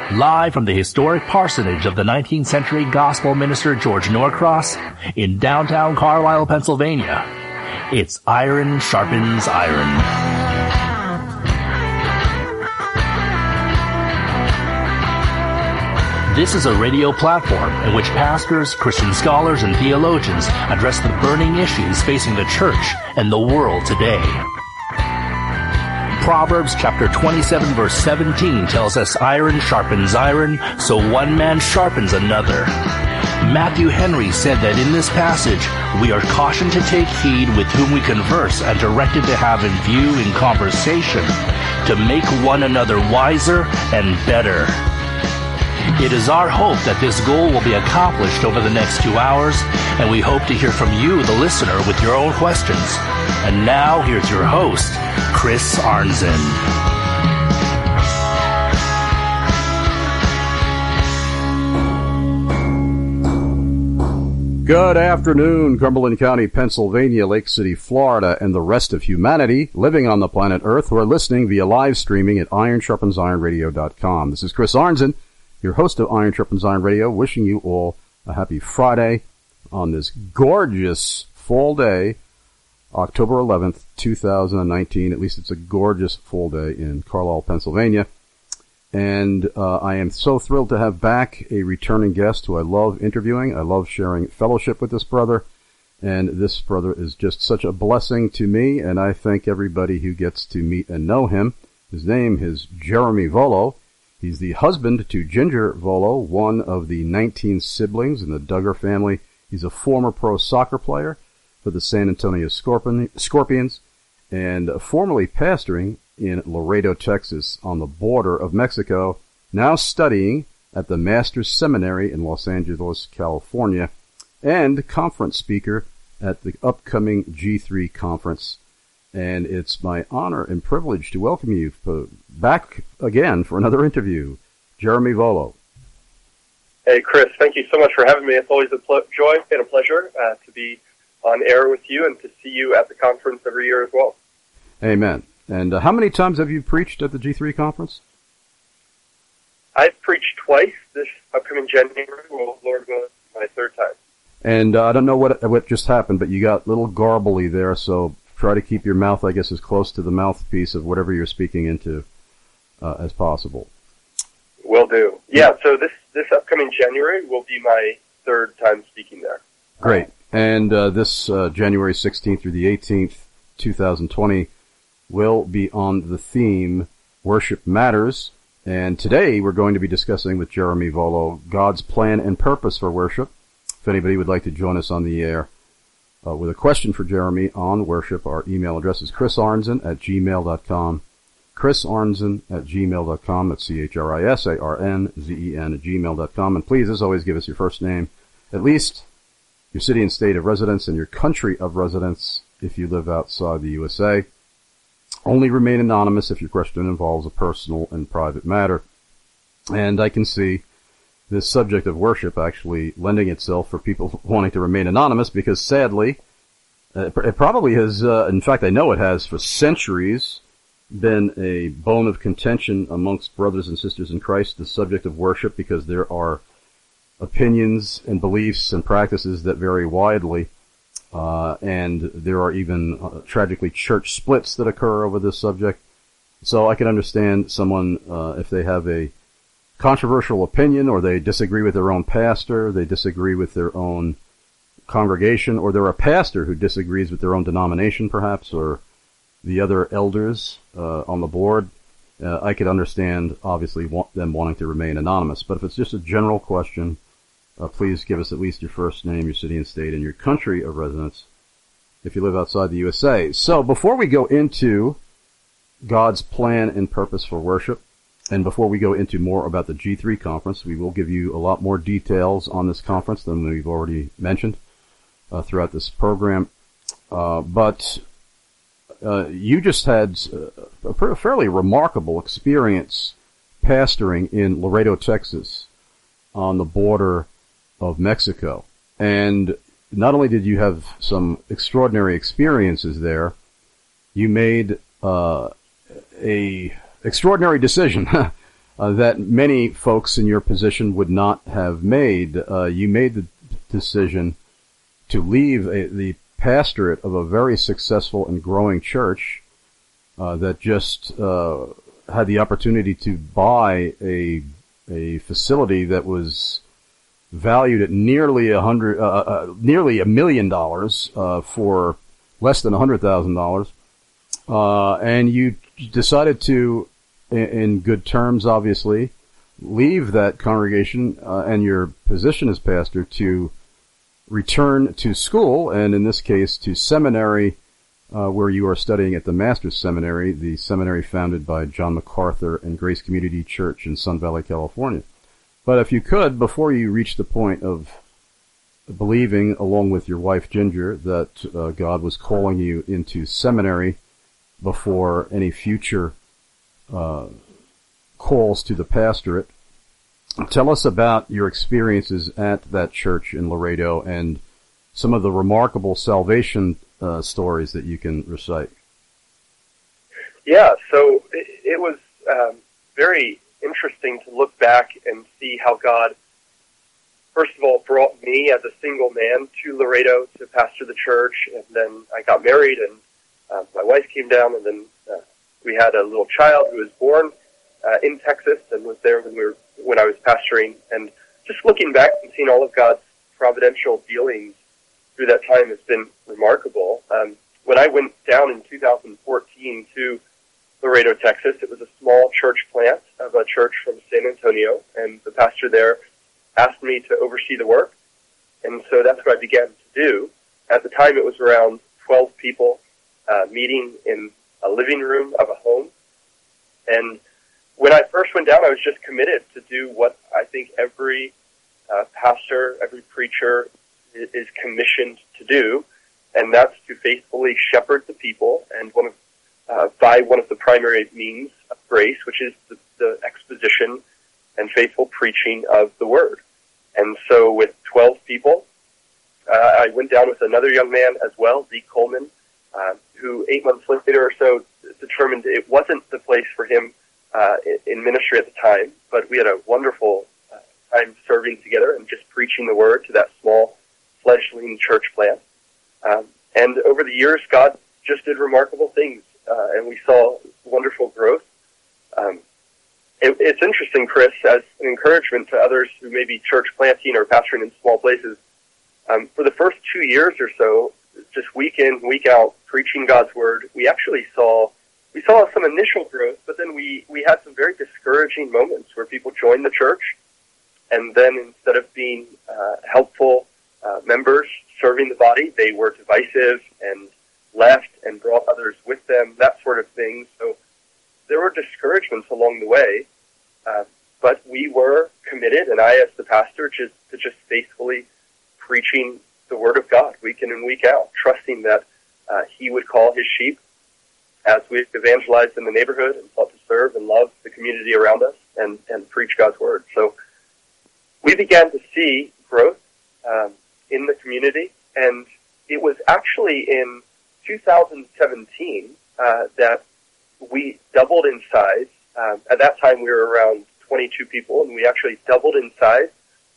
Live from the historic parsonage of the 19th century gospel minister George Norcross in downtown Carlisle, Pennsylvania, it's Iron Sharpens Iron. This is a radio platform in which pastors, Christian scholars, and theologians address the burning issues facing the church and the world today. Proverbs chapter 27 verse 17 tells us iron sharpens iron, so one man sharpens another. Matthew Henry said that in this passage, we are cautioned to take heed with whom we converse and directed to have in view in conversation to make one another wiser and better. It is our hope that this goal will be accomplished over the next 2 hours, and we hope to hear from you, the listener, with your own questions. And now, here's your host, Chris Arnzen. Good afternoon, Cumberland County, Pennsylvania, Lake City, Florida, and the rest of humanity living on the planet Earth who are listening via live streaming at IronSharpensIronRadio.com. This is Chris Arnzen, your host of Iron Sharpens Iron Radio, wishing you all a happy Friday on this gorgeous fall day, October 11th, 2019. At least it's a gorgeous fall day in Carlisle, Pennsylvania. And I am so thrilled to have back a returning guest who I love interviewing. I love sharing fellowship with this brother. And this brother is just such a blessing to me, and I thank everybody who gets to meet and know him. His name is Jeremy Volo. He's the husband to Ginger Volo, one of the 19 siblings in the Duggar family. He's a former pro soccer player for the San Antonio Scorpions and formerly pastoring in Laredo, Texas, on the border of Mexico, now studying at the Master's Seminary in Los Angeles, California, and conference speaker at the upcoming G3 conference. And it's my honor and privilege to welcome you back again for another interview, Jeremy Volo. Hey, Chris, thank you so much for having me. It's always a joy and a pleasure to be on air with you and to see you at the conference every year as well. Amen. And how many times have you preached at the G3 conference? I've preached twice. This upcoming January will, Lord willing, my third time. And I don't know what just happened, but you got a little garbly there, so try to keep your mouth, I guess, as close to the mouthpiece of whatever you're speaking into as possible. Will do. Yeah, so this upcoming January will be my third time speaking there. Great. And this January 16th through the 18th, 2020, will be on the theme Worship Matters. And today we're going to be discussing with Jeremy Volo God's plan and purpose for worship. If anybody would like to join us on the air with a question for Jeremy on worship, our email address is chrisarnzen@gmail.com. chrisarnzen@gmail.com. That's CHRISARNZEN@gmail.com. And please, as always, give us your first name, at least your city and state of residence, and your country of residence if you live outside the USA. Only remain anonymous if your question involves a personal and private matter. And I can see this subject of worship actually lending itself for people wanting to remain anonymous because, sadly, it probably has, in fact, I know it has for centuries, been a bone of contention amongst brothers and sisters in Christ, the subject of worship, because there are opinions and beliefs and practices that vary widely. And there are even, tragically, church splits that occur over this subject. So I can understand someone, if they have a controversial opinion, or they disagree with their own pastor, they disagree with their own congregation, or they're a pastor who disagrees with their own denomination, perhaps, or the other elders on the board. I could understand, obviously, them wanting to remain anonymous. But if it's just a general question, please give us at least your first name, your city and state, and your country of residence if you live outside the USA. So before we go into God's plan and purpose for worship, and before we go into more about the G3 conference, we will give you a lot more details on this conference than we've already mentioned throughout this program. But you just had a fairly remarkable experience pastoring in Laredo, Texas, on the border of Mexico. And not only did you have some extraordinary experiences there, you made a extraordinary decision that many folks in your position would not have made. You made the decision to leave the pastorate of a very successful and growing church that just had the opportunity to buy a facility that was valued at nearly $1 million for less than $100,000, and you decided to, in good terms, obviously, leave that congregation and your position as pastor to return to school, and in this case to seminary, where you are studying at the Master's Seminary, the seminary founded by John MacArthur and Grace Community Church in Sun Valley, California. But if you could, before you reach the point of believing, along with your wife Ginger, that God was calling you into seminary before any future calls to the pastorate, tell us about your experiences at that church in Laredo and some of the remarkable salvation stories that you can recite. Yeah, so it was very interesting to look back and see how God, first of all, brought me as a single man to Laredo to pastor the church, and then I got married, and my wife came down, and then we had a little child who was born in Texas and was there when I was pastoring. And just looking back and seeing all of God's providential dealings through that time has been remarkable. When I went down in 2014 to Laredo, Texas, it was a small church plant of a church from San Antonio, and the pastor there asked me to oversee the work, and so that's what I began to do. At the time, it was around 12 people meeting in a living room of a home, and when I first went down, I was just committed to do what I think every pastor, every preacher is commissioned to do, and that's to faithfully shepherd the people, and by one of the primary means of grace, which is the exposition and faithful preaching of the Word. And so with 12 people, I went down with another young man as well, Zeke Coleman, who 8 months later or so determined it wasn't the place for him in ministry at the time, but we had a wonderful time serving together and just preaching the Word to that small fledgling church plant. And over the years, God just did remarkable things, and we saw wonderful growth. It's interesting, Chris, as an encouragement to others who may be church planting or pastoring in small places. For the first 2 years or so, just week in, week out, preaching God's Word, we actually saw some initial growth, but then we had some very discouraging moments where people joined the church, and then instead of being helpful members serving the body, they were divisive and left and brought others with them, that sort of thing. So there were discouragements along the way, but we were committed, and I as the pastor, to just faithfully preaching the Word of God week in and week out, trusting that He would call His sheep as we evangelized in the neighborhood and sought to serve and love the community around us and preach God's Word. So we began to see growth in the community, and it was actually in 2017 that we doubled in size. At that time, we were around 22 people, and we actually doubled in size,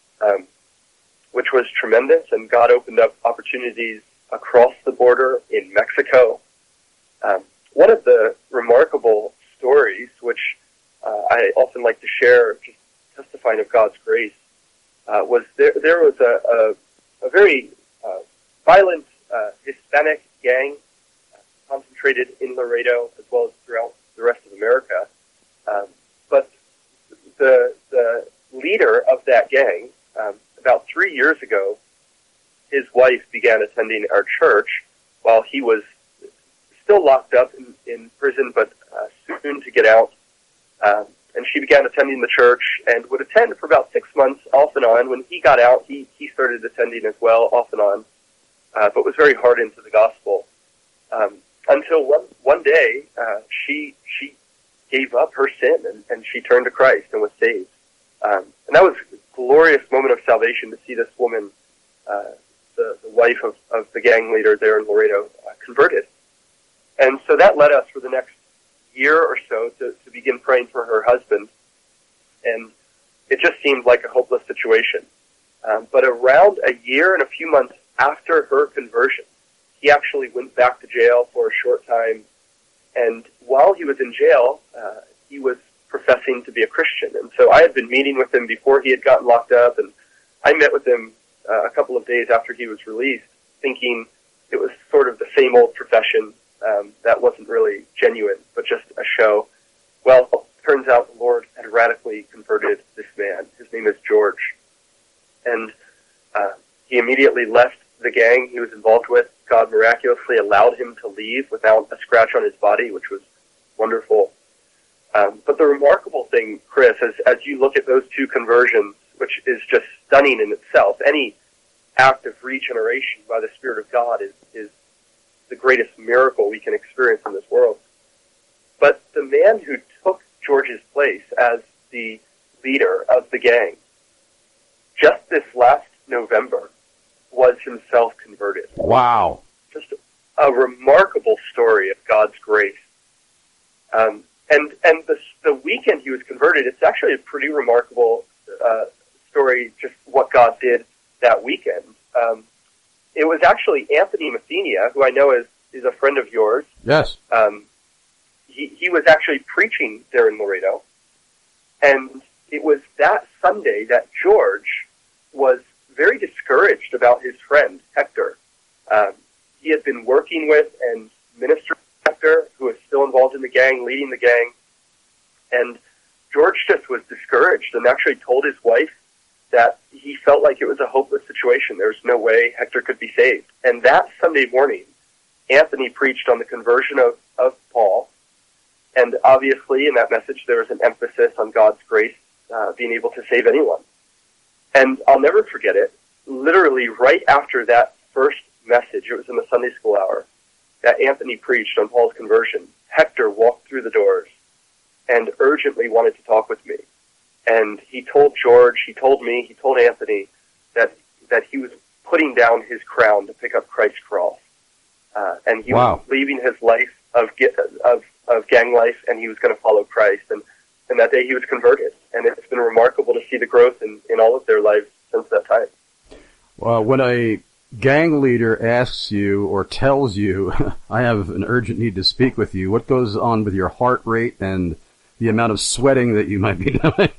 which was tremendous, and God opened up opportunities across the border in Mexico. One of the remarkable stories, which I often like to share, just testifying of God's grace, was there was a very violent Hispanic gang concentrated in Laredo as well as throughout the rest of America. But the leader of that gang, about 3 years ago, his wife began attending our church while he was still locked up in prison, but soon to get out. And she began attending the church and would attend for about 6 months off and on. When he got out, he started attending as well, off and on, but was very hard into the gospel. Until one day, she gave up her sin and she turned to Christ and was saved. And that was a glorious moment of salvation to see this woman, the wife of the gang leader there in Laredo, converted. And so that led us for the next year or so to begin praying for her husband. and it just seemed like a hopeless situation. But around a year and a few months after her conversion, he actually went back to jail for a short time, and while he was in jail, he was professing to be a Christian. And so I had been meeting with him before he had gotten locked up, and I met with him a couple of days after he was released, thinking it was sort of the same old profession that wasn't really genuine, but just a show. Well, turns out the Lord had radically converted this man. His name is George. And he immediately left the gang he was involved with. God miraculously allowed him to leave without a scratch on his body, which was wonderful. But the remarkable thing, Chris, as you look at those two conversions, which is just stunning in itself, any act of regeneration by the Spirit of God is the greatest miracle we can experience in this world. But the man who took George's place as the leader of the gang, just this last November, was himself converted. Wow. Just a remarkable story of God's grace. And the weekend he was converted, it's actually a pretty remarkable story, just what God did that weekend. It was actually Anthony Mathenia, who I know is a friend of yours. Yes. He was actually preaching there in Laredo, and it was that Sunday that George was very discouraged about his friend, Hector. He had been working with and ministering with Hector, who was still involved in the gang, leading the gang, and George just was discouraged and actually told his wife that he felt like it was a hopeless situation. There was no way Hector could be saved. And that Sunday morning, Anthony preached on the conversion of Paul, and obviously in that message there was an emphasis on God's grace being able to save anyone. And I'll never forget it. Literally right after that first message, it was in the Sunday school hour, that Anthony preached on Paul's conversion, Hector walked through the doors and urgently wanted to talk with me. And he told George, he told me, he told Anthony that he was putting down his crown to pick up Christ's cross. And he was leaving his life of gang life, and he was going to follow Christ. And that day he was converted. And it's been remarkable to see the growth in all of their lives since that time. Well, when a gang leader asks you or tells you, I have an urgent need to speak with you, what goes on with your heart rate and the amount of sweating that you might be doing?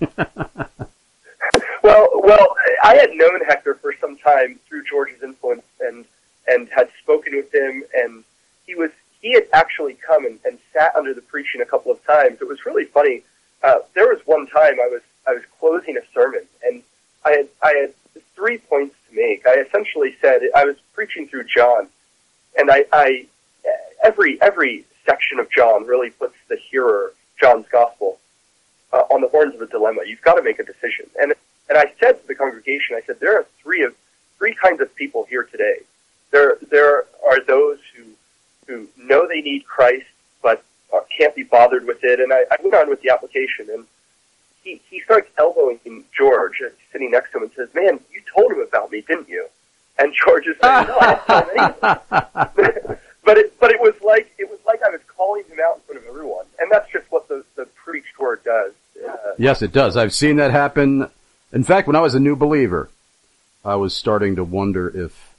Well, I had known Hector for some time through George's influence and had spoken with him, and he had actually come and sat under the preaching a couple of times. It was really funny. There was one time I was closing a sermon, and I had 3 points to make. I essentially said, I was preaching through John, and I every section of John really puts the hearer, John's gospel, on the horns of a dilemma. You've got to make a decision. And I said to the congregation, I said, there are three kinds of people here today. There are those who know they need Christ, but can't be bothered with it. And I went on with the application, and he starts elbowing George, sitting next to him, and says, "Man, you told him about me, didn't you?" And George is saying, "No, I didn't tell him anything." but it was like I was calling him out in front of everyone, and that's just what the preached word does. Yes, it does. I've seen that happen. In fact, when I was a new believer, I was starting to wonder if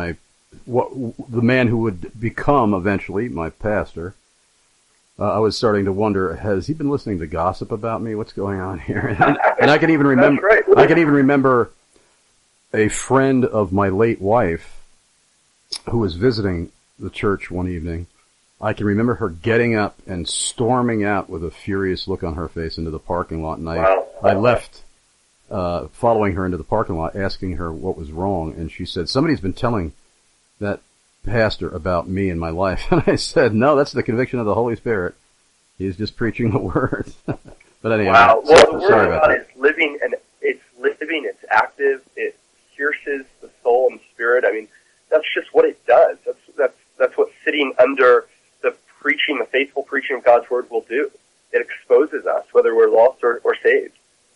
the man who would become eventually my pastor, I was starting to wonder, has he been listening to gossip about me? What's going on here? And I can even remember, That's right. I can even remember a friend of my late wife who was visiting the church one evening. I can remember her getting up and storming out with a furious look on her face into the parking lot. And I left, following her into the parking lot, asking her what was wrong. And she said, "Somebody's been telling that pastor about me and my life." And I said, "No, that's the conviction of the Holy Spirit. He's just preaching the word." But anyway, wow. Well, the word of God that. is living, and it's active, it pierces the soul and spirit. I mean, that's just what it does. That's what sitting under the faithful preaching of God's word will do. It exposes us, whether we're lost or saved.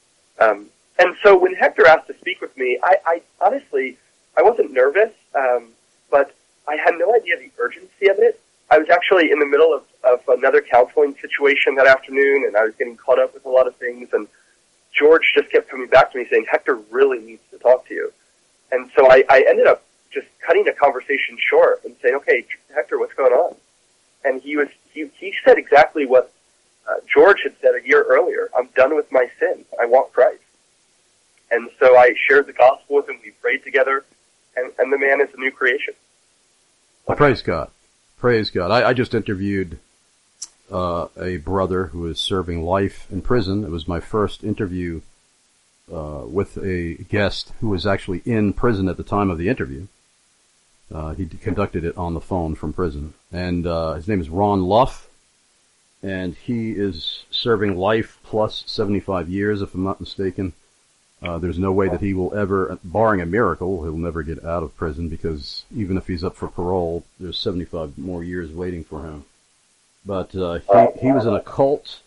And so when Hector asked to speak with me, I honestly, I wasn't nervous, but I had no idea the urgency of it. I was actually in the middle of another counseling situation that afternoon, and I was getting caught up with a lot of things, and George just kept coming back to me saying, Hector really needs to talk to you. And so I ended up just cutting the conversation short and saying, okay, Hector, what's going on? And he said exactly what George had said a year earlier. I'm done with my sin. I want Christ. And so I shared the gospel with him. We prayed together, and the man is a new creation. Well, praise God. Praise God. I just interviewed a brother who is serving life in prison. It was my first interview with a guest who was actually in prison at the time of the interview. He conducted it on the phone from prison. And his name is Ron Luff, and he is serving life plus 75 years, if I'm not mistaken. There's no way that he will ever, barring a miracle, he'll never get out of prison, because even if he's up for parole, there's 75 more years waiting for him. But he was in a cult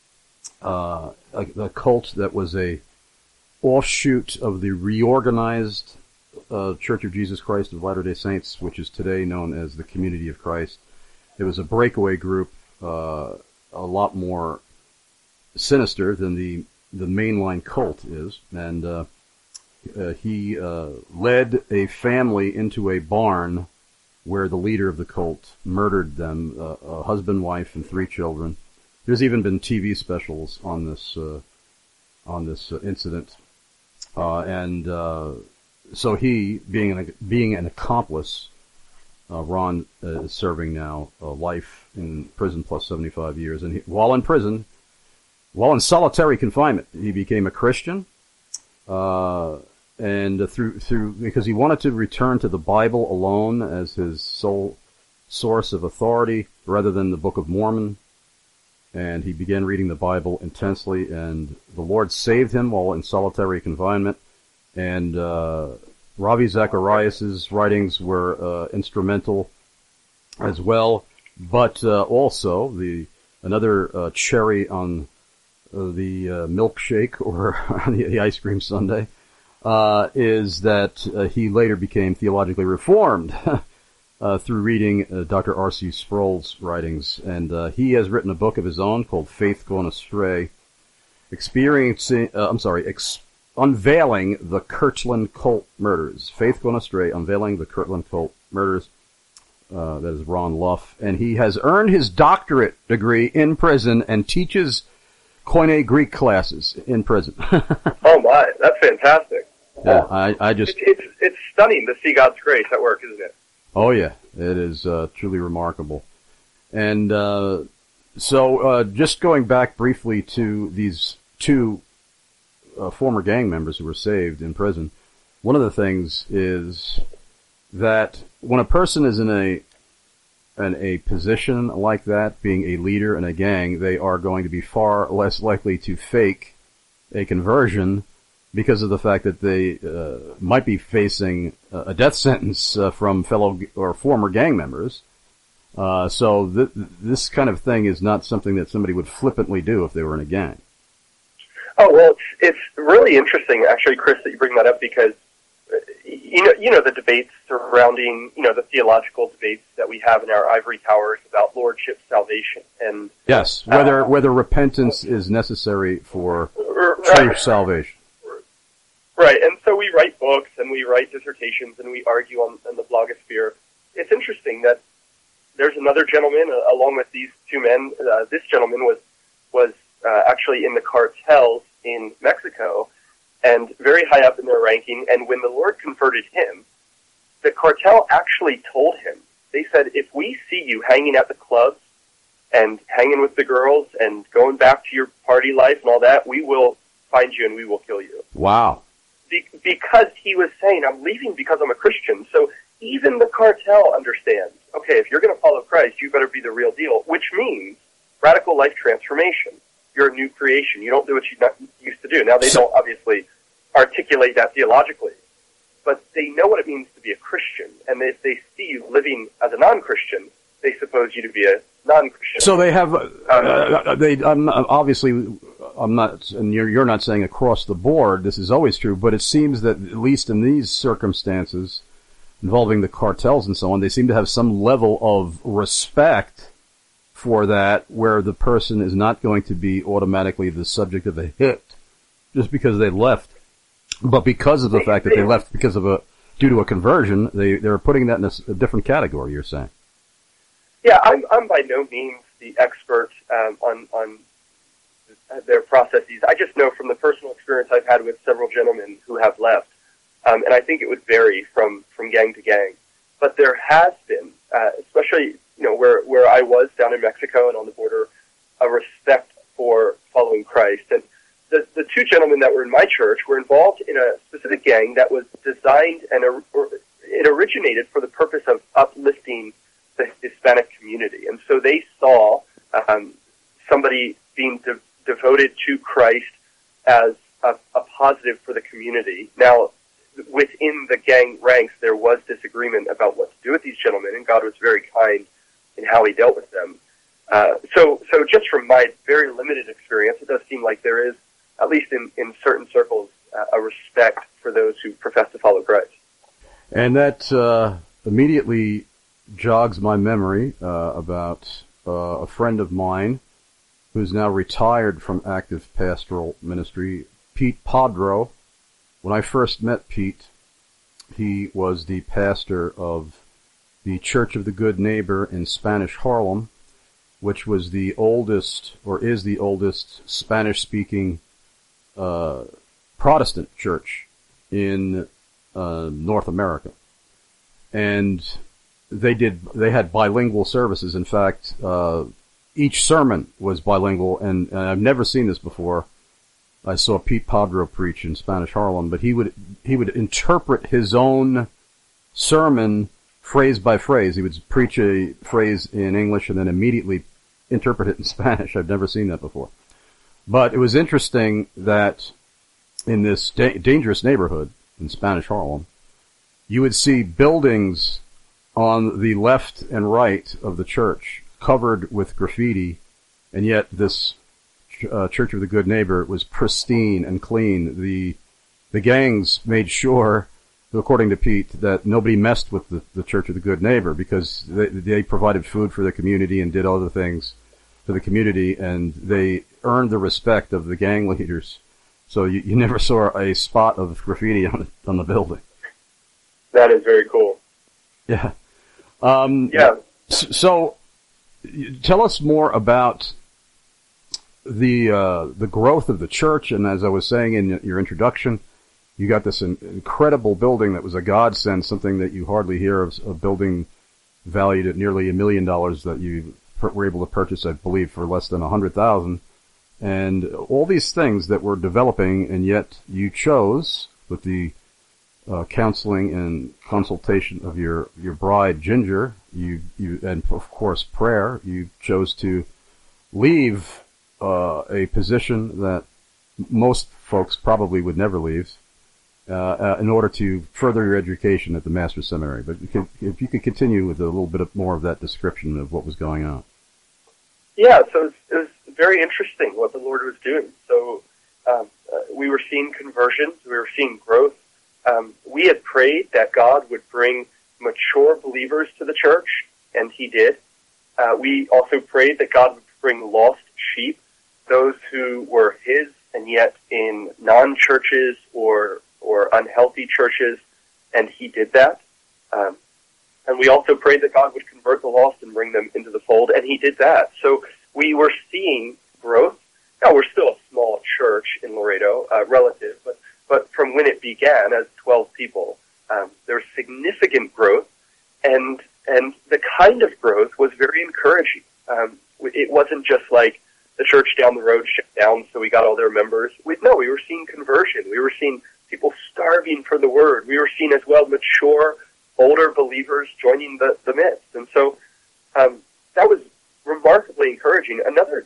that was a offshoot of the reorganized Church of Jesus Christ of Latter-day Saints, which is today known as the Community of Christ. It was a breakaway group, a lot more sinister than the mainline cult is, and he led a family into a barn where the leader of the cult murdered them, a husband, wife, and 3 children. There's even been TV specials on this incident, and so he, being an accomplice, Ron is serving now life in prison plus 75 years, and while in prison, while in solitary confinement, he became a Christian, and through because he wanted to return to the Bible alone as his sole source of authority rather than the Book of Mormon. And he began reading the Bible intensely, and the Lord saved him while in solitary confinement. And Ravi Zacharias' writings were instrumental as well, but also another cherry on the milkshake or the ice cream sundae is that he later became theologically reformed through reading Dr. R.C. Sproul's writings, and he has written a book of his own called Faith Gone Astray, unveiling the Kirtland Cult murders. Faith Gone Astray, unveiling the Kirtland Cult murders. That is Ron Luff, and he has earned his doctorate degree in prison and teaches Koine Greek classes in prison. Oh my, that's fantastic. Yeah, I just... It's stunning to see God's grace at work, isn't it? Oh yeah, it is truly remarkable. And so just going back briefly to these 2 former gang members who were saved in prison, one of the things is that when a person is in a position like that, being a leader in a gang, they are going to be far less likely to fake a conversion because of the fact that they might be facing a death sentence from fellow or former gang members. So this kind of thing is not something that somebody would flippantly do if they were in a gang. Oh, well, it's really interesting, actually, Chris, that you bring that up, because you know the debates surrounding, the theological debates that we have in our ivory towers about lordship salvation, and yes, whether repentance is necessary for true salvation. Right, and so we write books and we write dissertations and we argue on the blogosphere. It's interesting that there's another gentleman along with these 2 men. This gentleman was actually in the cartels in Mexico, and very high up in their ranking, and when the Lord converted him, the cartel actually told him, they said, if we see you hanging at the clubs and hanging with the girls and going back to your party life and all that, we will find you and we will kill you. Wow. Because he was saying, I'm leaving because I'm a Christian. So even the cartel understands, okay, if you're going to follow Christ, you better be the real deal, which means radical life transformation. You're a new creation. You don't do what you used to do. Now, they don't obviously articulate that theologically, but they know what it means to be a Christian. And if they see you living as a non-Christian, they suppose you to be a non-Christian. So they have, obviously, I'm not, and you're not saying across the board, this is always true, but it seems that at least in these circumstances involving the cartels and so on, they seem to have some level of respect for that, where the person is not going to be automatically the subject of a hit just because they left, but because of the fact that they left due to a conversion, they were putting that in a different category. You're saying? Yeah, I'm by no means the expert on their processes. I just know from the personal experience I've had with several gentlemen who have left, and I think it would vary from gang to gang. But there has been, especially where I was down in Mexico and on the border, a respect for following Christ. And the two gentlemen that were in my church were involved in a specific gang that was designed and it originated for the purpose of uplifting the Hispanic community. And so they saw somebody being devoted to Christ as a positive for the community. Now, within the gang ranks, there was disagreement about what to do with these gentlemen, and God was very kind in how he dealt with them. So just from my very limited experience, it does seem like there is, at least in certain circles, a respect for those who profess to follow Christ. And that immediately jogs my memory about a friend of mine who's now retired from active pastoral ministry, Pete Podro. When I first met Pete, he was the pastor of the Church of the Good Neighbor in Spanish Harlem, which was the oldest, or is the oldest, Spanish-speaking Protestant church in North America. And they had bilingual services. In fact, each sermon was bilingual, and I've never seen this before. I saw Pete Podro preach in Spanish Harlem, but he would interpret his own sermon phrase by phrase. He would preach a phrase in English and then immediately interpret it in Spanish. I've never seen that before. But it was interesting that in this dangerous neighborhood in Spanish Harlem, you would see buildings on the left and right of the church covered with graffiti, and yet this Church of the Good Neighbor was pristine and clean. The gangs made sure, according to Pete, that nobody messed with the Church of the Good Neighbor, because they provided food for the community and did other things for the community, and they earned the respect of the gang leaders. So you never saw a spot of graffiti on the building. That is very cool. Yeah. Yeah. So tell us more about the growth of the church, and as I was saying in your introduction, you got this incredible building that was a godsend, something that you hardly hear of, a building valued at nearly $1 million that you were able to purchase, I believe, for less than $100,000, and all these things that were developing, and yet you chose, with the counseling and consultation of your bride Ginger, you and of course prayer, you chose to leave a position that most folks probably would never leave in order to further your education at the Master's Seminary. But if you could continue with a little bit more of that description of what was going on. Yeah, so it was very interesting what the Lord was doing. So we were seeing conversions, we were seeing growth. We had prayed that God would bring mature believers to the church, and he did. We also prayed that God would bring lost sheep, those who were his and yet in non-churches or unhealthy churches, and he did that. And we also prayed that God would convert the lost and bring them into the fold, and he did that. So we were seeing growth. Now, we're still a small church in Laredo, relative, but from when it began as 12 people, there was significant growth, and the kind of growth was very encouraging. It wasn't just like the church down the road shut down, so we got all their members. We were seeing conversion. We were seeing people starving for the word. We were seeing as well mature, older believers joining the midst. And so that was remarkably encouraging. Another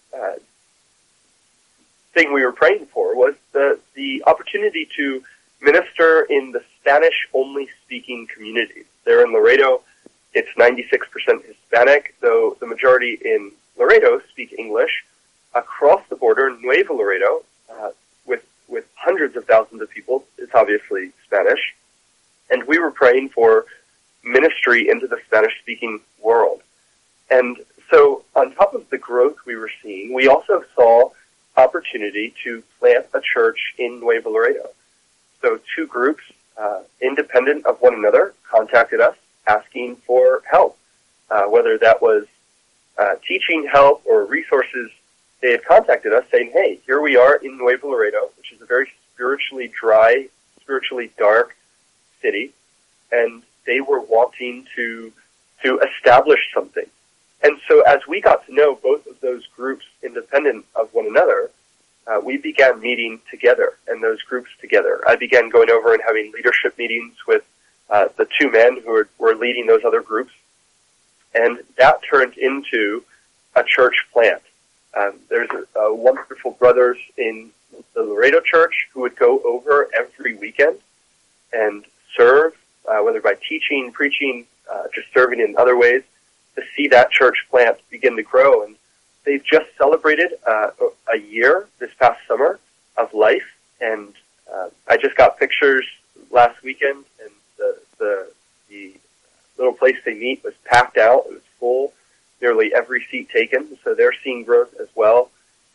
thing we were praying for was the opportunity to minister in the Spanish-only speaking community. There in Laredo, it's 96% Hispanic, though the majority in Laredo speak English. Across the border, Nuevo Laredo, with hundreds of thousands of people, it's obviously Spanish. And we were praying for ministry into the Spanish-speaking world. And so on top of the growth we were seeing, we also saw opportunity to plant a church in Nuevo Laredo. So two groups, independent of one another, contacted us asking for help, whether that was teaching help or resources. They had contacted us saying, hey, here we are in Nuevo Laredo, which is a very spiritually dry, spiritually dark city, and they were wanting to establish something. And so as we got to know both of those groups independent of one another, we began meeting together and those groups together. I began going over and having leadership meetings with the two men who were leading those other groups, and that turned into a church plant. There's wonderful brothers in the Laredo church who would go over every weekend and serve, whether by teaching, preaching, just serving in other ways, to see that church plant begin to grow. And they've just celebrated a year this past summer of life, and I just got pictures last weekend, and the little place they meet was packed out. It was full, nearly every seat taken, so they're seeing growth as well.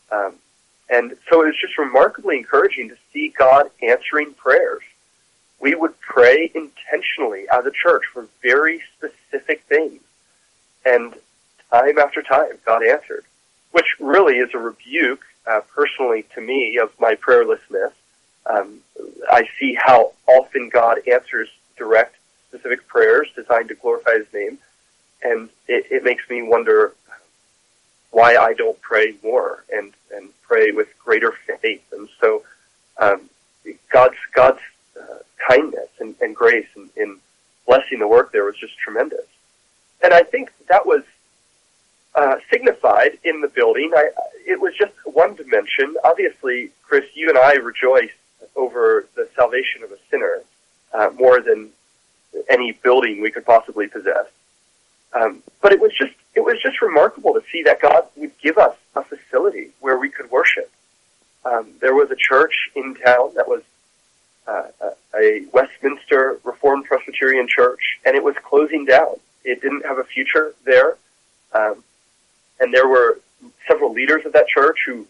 And so it was just remarkably encouraging to see God answering prayers. We would pray intentionally as a church for very specific things, and time after time, God answered, which really is a rebuke, personally to me, of my prayerlessness. I see how often God answers direct, specific prayers designed to glorify His name, and it makes me wonder why I don't pray more and pray with greater faith. And so God's kindness and grace in blessing the work there was just tremendous. And I think that was signified in the building. It was just one dimension. Obviously, Chris, you and I rejoice over the salvation of a sinner more than any building we could possibly possess. But it was just remarkable to see that God would give us a facility where we could worship. There was a church in town that was a Westminster Reformed Presbyterian church, and it was closing down. It didn't have a future there. And there were several leaders of that church who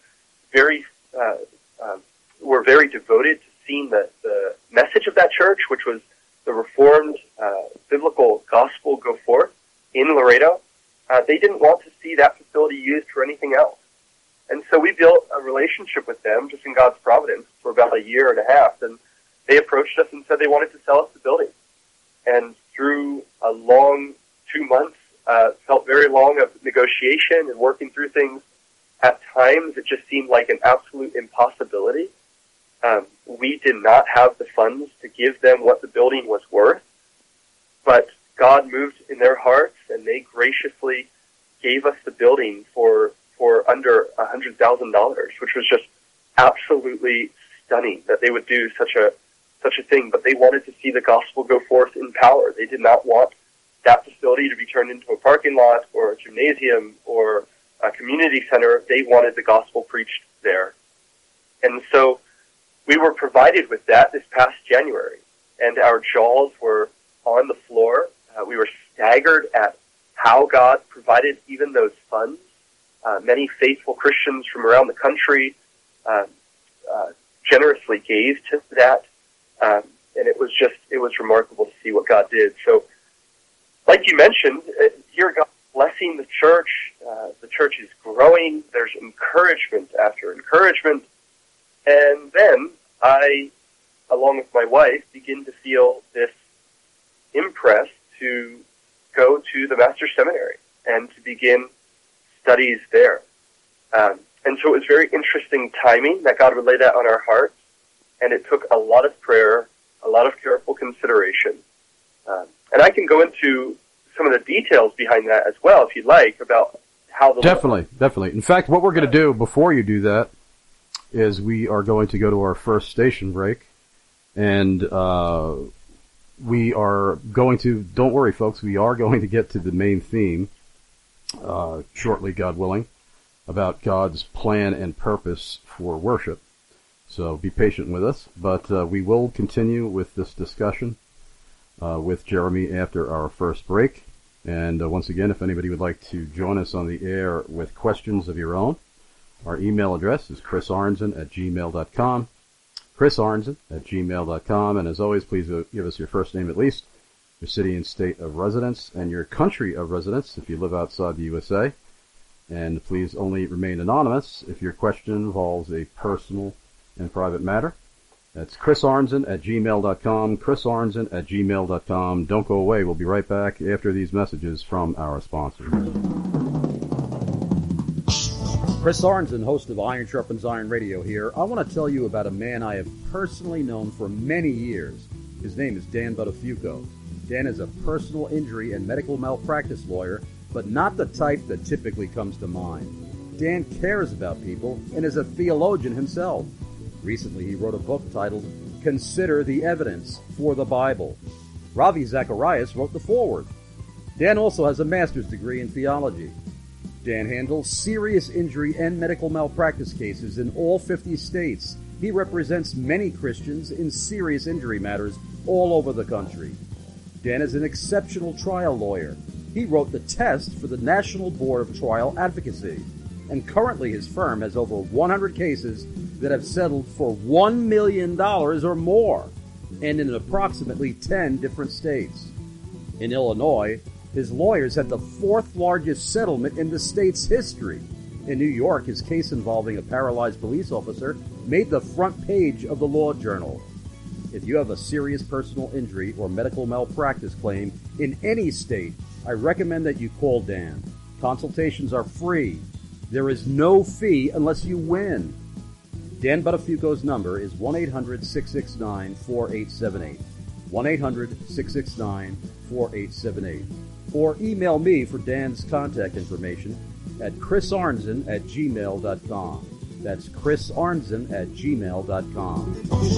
were very devoted to seeing the message of that church, which was the Reformed biblical gospel go forth in Laredo. They didn't want to see that facility used for anything else. And so we built a relationship with them just in God's providence for about a year and a half. And they approached us and said they wanted to sell us the building. And through a long 2 months, felt very long of negotiation and working through things. At times, it just seemed like an absolute impossibility. We did not have the funds to give them what the building was worth, but God moved in their hearts, and they graciously gave us the building for under $100,000, which was just absolutely stunning that they would do such a thing. But they wanted to see the gospel go forth in power. They did not want that facility to be turned into a parking lot or a gymnasium or a community center. They wanted the gospel preached there. And so we were provided with that this past January, and our jaws were on the floor. We were staggered at how God provided even those funds. Many faithful Christians from around the country generously gave to that, and it was remarkable to see what God did. So, like you mentioned, here God blessing the church. The church is growing. There's encouragement after encouragement. And then I, along with my wife, begin to feel this impress to go to the Master's Seminary and to begin studies there. And so it was very interesting timing that God would lay that on our hearts. And it took a lot of prayer, a lot of careful consideration. And I can go into some of the details behind that as well, if you'd like, about how the... Definitely. In fact, what we're going to do before you do that is we are going to go to our first station break. And we are going to... Don't worry, folks. We are going to get to the main theme shortly, God willing, about God's plan and purpose for worship. So be patient with us. But we will continue with this discussion with Jeremy after our first break. And once again, if anybody would like to join us on the air with questions of your own, Our email address is chrisarnzen@gmail.com. chrisarnzen@gmail.com. And as always, please give us your first name at least, your city and state of residence, and your country of residence if you live outside the USA. And please only remain anonymous if your question involves a personal and private matter. That's chrisarnzen@gmail.com, chrisarnzen@gmail.com. Don't go away. We'll be right back after these messages from our sponsors. Chris Arnzen, host of Iron Sharpens Iron Radio here. I want to tell you about a man I have personally known for many years. His name is Dan Buttafuoco. Dan is a personal injury and medical malpractice lawyer, but not the type that typically comes to mind. Dan cares about people and is a theologian himself. Recently, he wrote a book titled Consider the Evidence for the Bible. Ravi Zacharias wrote the foreword. Dan also has a master's degree in theology. Dan handles serious injury and medical malpractice cases in all 50 states. He represents many Christians in serious injury matters all over the country. Dan is an exceptional trial lawyer. He wrote the test for the National Board of Trial Advocacy. And currently his firm has over 100 cases that have settled for $1 million or more, and in approximately 10 different states. In Illinois, his lawyers had the fourth largest settlement in the state's history. In New York, his case involving a paralyzed police officer made the front page of the Law Journal. If you have a serious personal injury or medical malpractice claim in any state, I recommend that you call Dan. Consultations are free. There is no fee unless you win. Dan Buttafuoco's number is 1-800-669-4878. 1-800-669-4878. Or email me for Dan's contact information at chrisarnzen@gmail.com. That's chrisarnzen@gmail.com.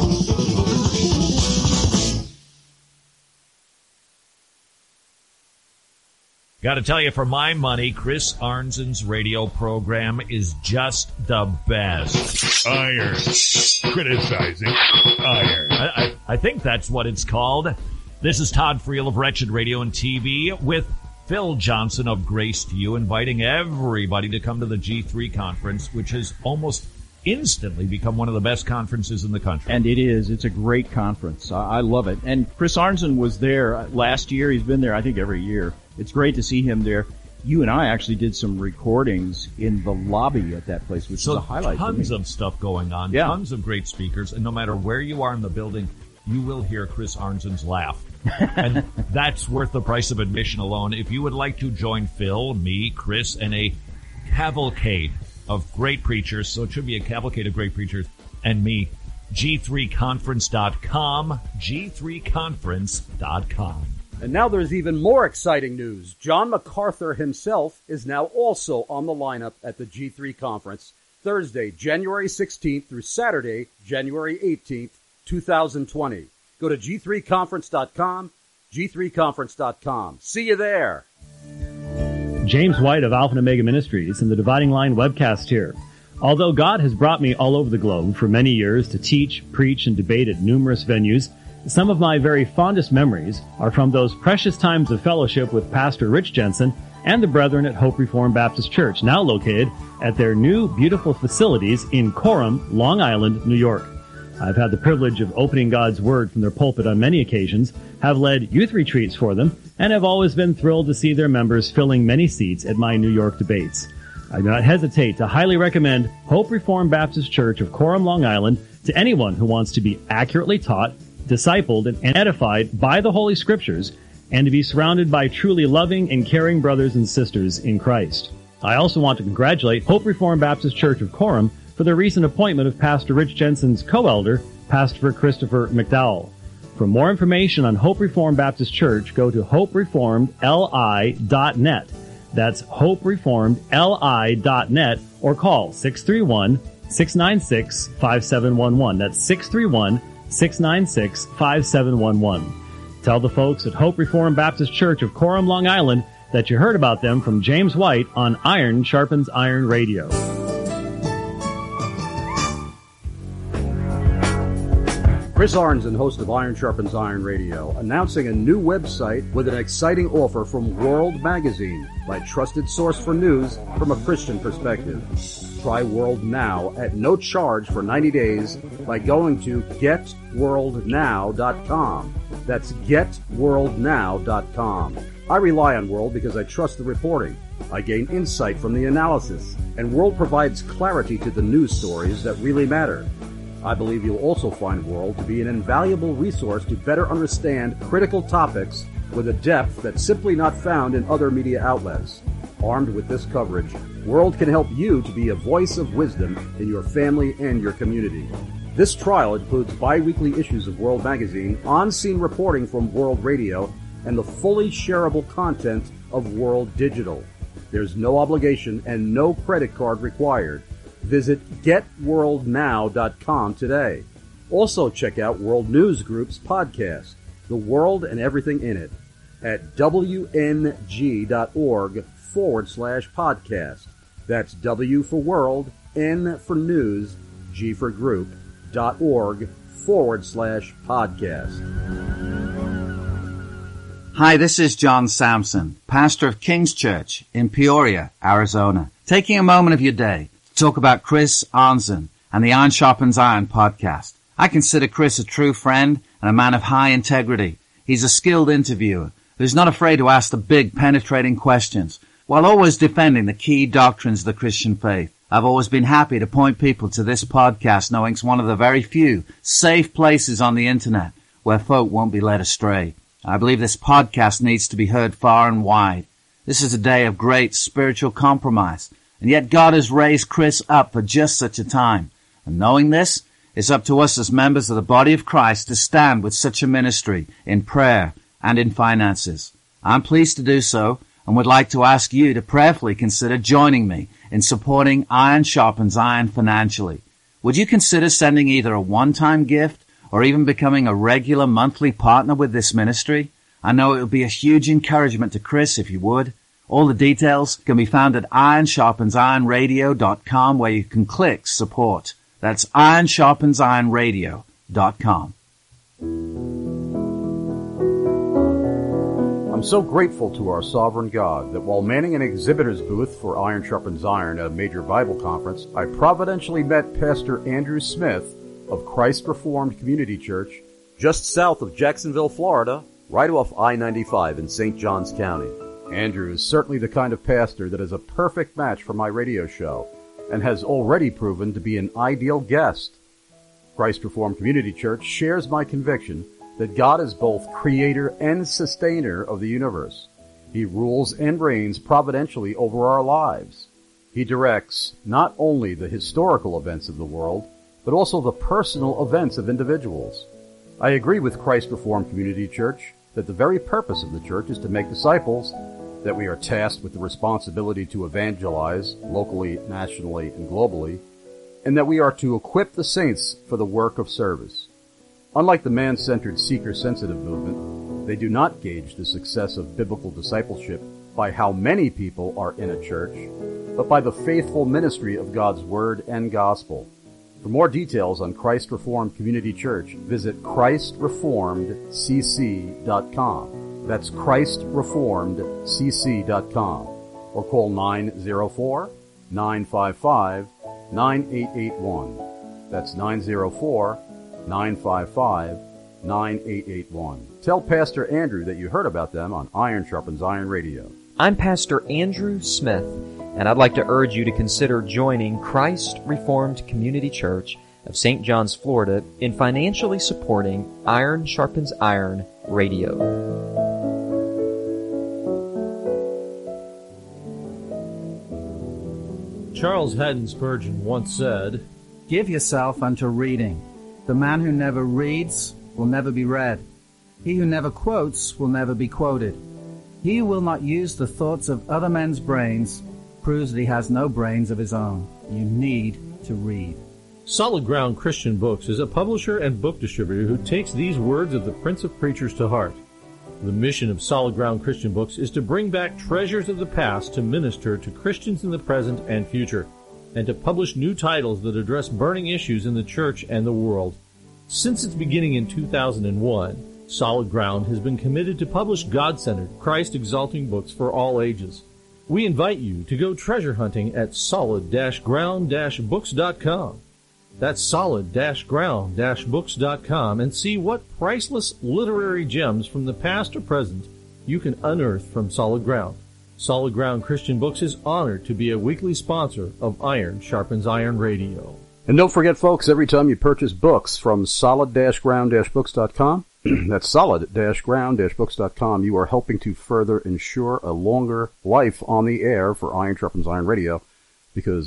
Got to tell you, for my money, Chris Arnzen's radio program is just the best. Iron. Criticizing iron. I think that's what it's called. This is Todd Friel of Wretched Radio and TV with Phil Johnson of Grace to You, inviting everybody to come to the G3 conference, which has almost instantly become one of the best conferences in the country. And it is. It's a great conference. I love it. And Chris Arnzen was there last year. He's been there, I think, every year. It's great to see him there. You and I actually did some recordings in the lobby at that place, which is a highlight for me. Tons of stuff going on, tons of great speakers, and no matter where you are in the building, you will hear Chris Arnzen's laugh. And that's worth the price of admission alone. If you would like to join Phil, me, Chris, and a cavalcade of great preachers, so it should be a cavalcade of great preachers, and me, G3conference.com, G3conference.com. And now there's even more exciting news. John MacArthur himself is now also on the lineup at the G3 conference, Thursday, January 16th through Saturday, January 18th, 2020. Go to G3conference.com, G3conference.com. See you there. James White of Alpha and Omega Ministries and the Dividing Line webcast here. Although God has brought me all over the globe for many years to teach, preach, and debate at numerous venues, some of my very fondest memories are from those precious times of fellowship with Pastor Rich Jensen and the brethren at Hope Reformed Baptist Church, now located at their new beautiful facilities in Coram, Long Island, New York. I've had the privilege of opening God's Word from their pulpit on many occasions, have led youth retreats for them, and have always been thrilled to see their members filling many seats at my New York debates. I do not hesitate to highly recommend Hope Reformed Baptist Church of Coram, Long Island to anyone who wants to be accurately taught, discipled, and edified by the Holy Scriptures, and to be surrounded by truly loving and caring brothers and sisters in Christ. I also want to congratulate Hope Reformed Baptist Church of Coram for the recent appointment of Pastor Rich Jensen's co-elder, Pastor Christopher McDowell. For more information on Hope Reformed Baptist Church, go to hopereformedli.net. That's hopereformedli.net, or call 631-696-5711. That's 631-696-5711. Tell the folks at Hope Reformed Baptist Church of Coram, Long Island, that you heard about them from James White on Iron Sharpens Iron Radio. Chris Arnzen, host of Iron Sharpens Iron Radio, announcing a new website with an exciting offer from World Magazine, my trusted source for news from a Christian perspective. try World Now at no charge for 90 days by going to getworldnow.com. That's getworldnow.com. I rely on World because I trust the reporting. I gain insight from the analysis, and World provides clarity to the news stories that really matter. I believe you'll also find World to be an invaluable resource to better understand critical topics with a depth that's simply not found in other media outlets. Armed with this coverage, World can help you to be a voice of wisdom in your family and your community. This trial includes bi-weekly issues of World Magazine, on-scene reporting from World Radio, and the fully shareable content of World Digital. There's no obligation and no credit card required. Visit getworldnow.com today. Also check out World News Group's podcast, The World and Everything in It, at wng.org/podcast. That's W for World, N for News, G for Group, .org/podcast. Hi, this is John Sampson, pastor of King's Church in Peoria, Arizona, taking a moment of your day to talk about Chris Arnzen and the Iron Sharpens Iron podcast. I consider Chris a true friend and a man of high integrity. He's a skilled interviewer who's not afraid to ask the big, penetrating questions while always defending the key doctrines of the Christian faith. I've always been happy to point people to this podcast, knowing it's one of the very few safe places on the internet where folk won't be led astray. I believe this podcast needs to be heard far and wide. This is a day of great spiritual compromise, and yet God has raised Chris up for just such a time. And knowing this, it's up to us as members of the body of Christ to stand with such a ministry in prayer and in finances. I'm pleased to do so and would like to ask you to prayerfully consider joining me in supporting Iron Sharpens Iron financially. Would you consider sending either a one-time gift or even becoming a regular monthly partner with this ministry? I know it would be a huge encouragement to Chris if you would. All the details can be found at ironsharpensironradio.com, where you can click support. That's ironsharpensironradio.com. I'm so grateful to our sovereign God that while manning an exhibitor's booth for Iron Sharpens Iron at a major Bible conference, I providentially met Pastor Andrew Smith of Christ Reformed Community Church just south of Jacksonville, Florida, right off I-95 in St. Johns County. Andrew is certainly the kind of pastor that is a perfect match for my radio show and has already proven to be an ideal guest. Christ Reformed Community Church shares my conviction that God is both creator and sustainer of the universe. He rules and reigns providentially over our lives. He directs not only the historical events of the world, but also the personal events of individuals. I agree with Christ Reformed Community Church that the very purpose of the church is to make disciples, that we are tasked with the responsibility to evangelize locally, nationally, and globally, and that we are to equip the saints for the work of service. Unlike the man-centered seeker-sensitive movement, they do not gauge the success of biblical discipleship by how many people are in a church, but by the faithful ministry of God's Word and Gospel. For more details on Christ Reformed Community Church, visit ChristReformedCC.com. That's ChristReformedCC.com. Or call 904-955-9881. That's 904-955-9881. Tell Pastor Andrew that you heard about them on Iron Sharpens Iron Radio. I'm Pastor Andrew Smith, and I'd like to urge you to consider joining Christ Reformed Community Church of St. John's, Florida, in financially supporting Iron Sharpens Iron Radio. Charles Haddon Spurgeon once said, "Give yourself unto reading. The man who never reads will never be read. He who never quotes will never be quoted. He who will not use the thoughts of other men's brains proves that he has no brains of his own. You need to read." Solid Ground Christian Books is a publisher and book distributor who takes these words of the Prince of Preachers to heart. The mission of Solid Ground Christian Books is to bring back treasures of the past to minister to Christians in the present and future, and to publish new titles that address burning issues in the church and the world. Since its beginning in 2001, Solid Ground has been committed to publish God-centered, Christ-exalting books for all ages. We invite you to go treasure hunting at solid-ground-books.com. That's solid-ground-books.com, and see what priceless literary gems from the past or present you can unearth from Solid Ground. Solid Ground Christian Books is honored to be a weekly sponsor of Iron Sharpens Iron Radio. And don't forget, folks, every time you purchase books from solid-ground-books.com, that's solid-ground-books.com, you are helping to further ensure a longer life on the air for Iron Sharpens Iron Radio, because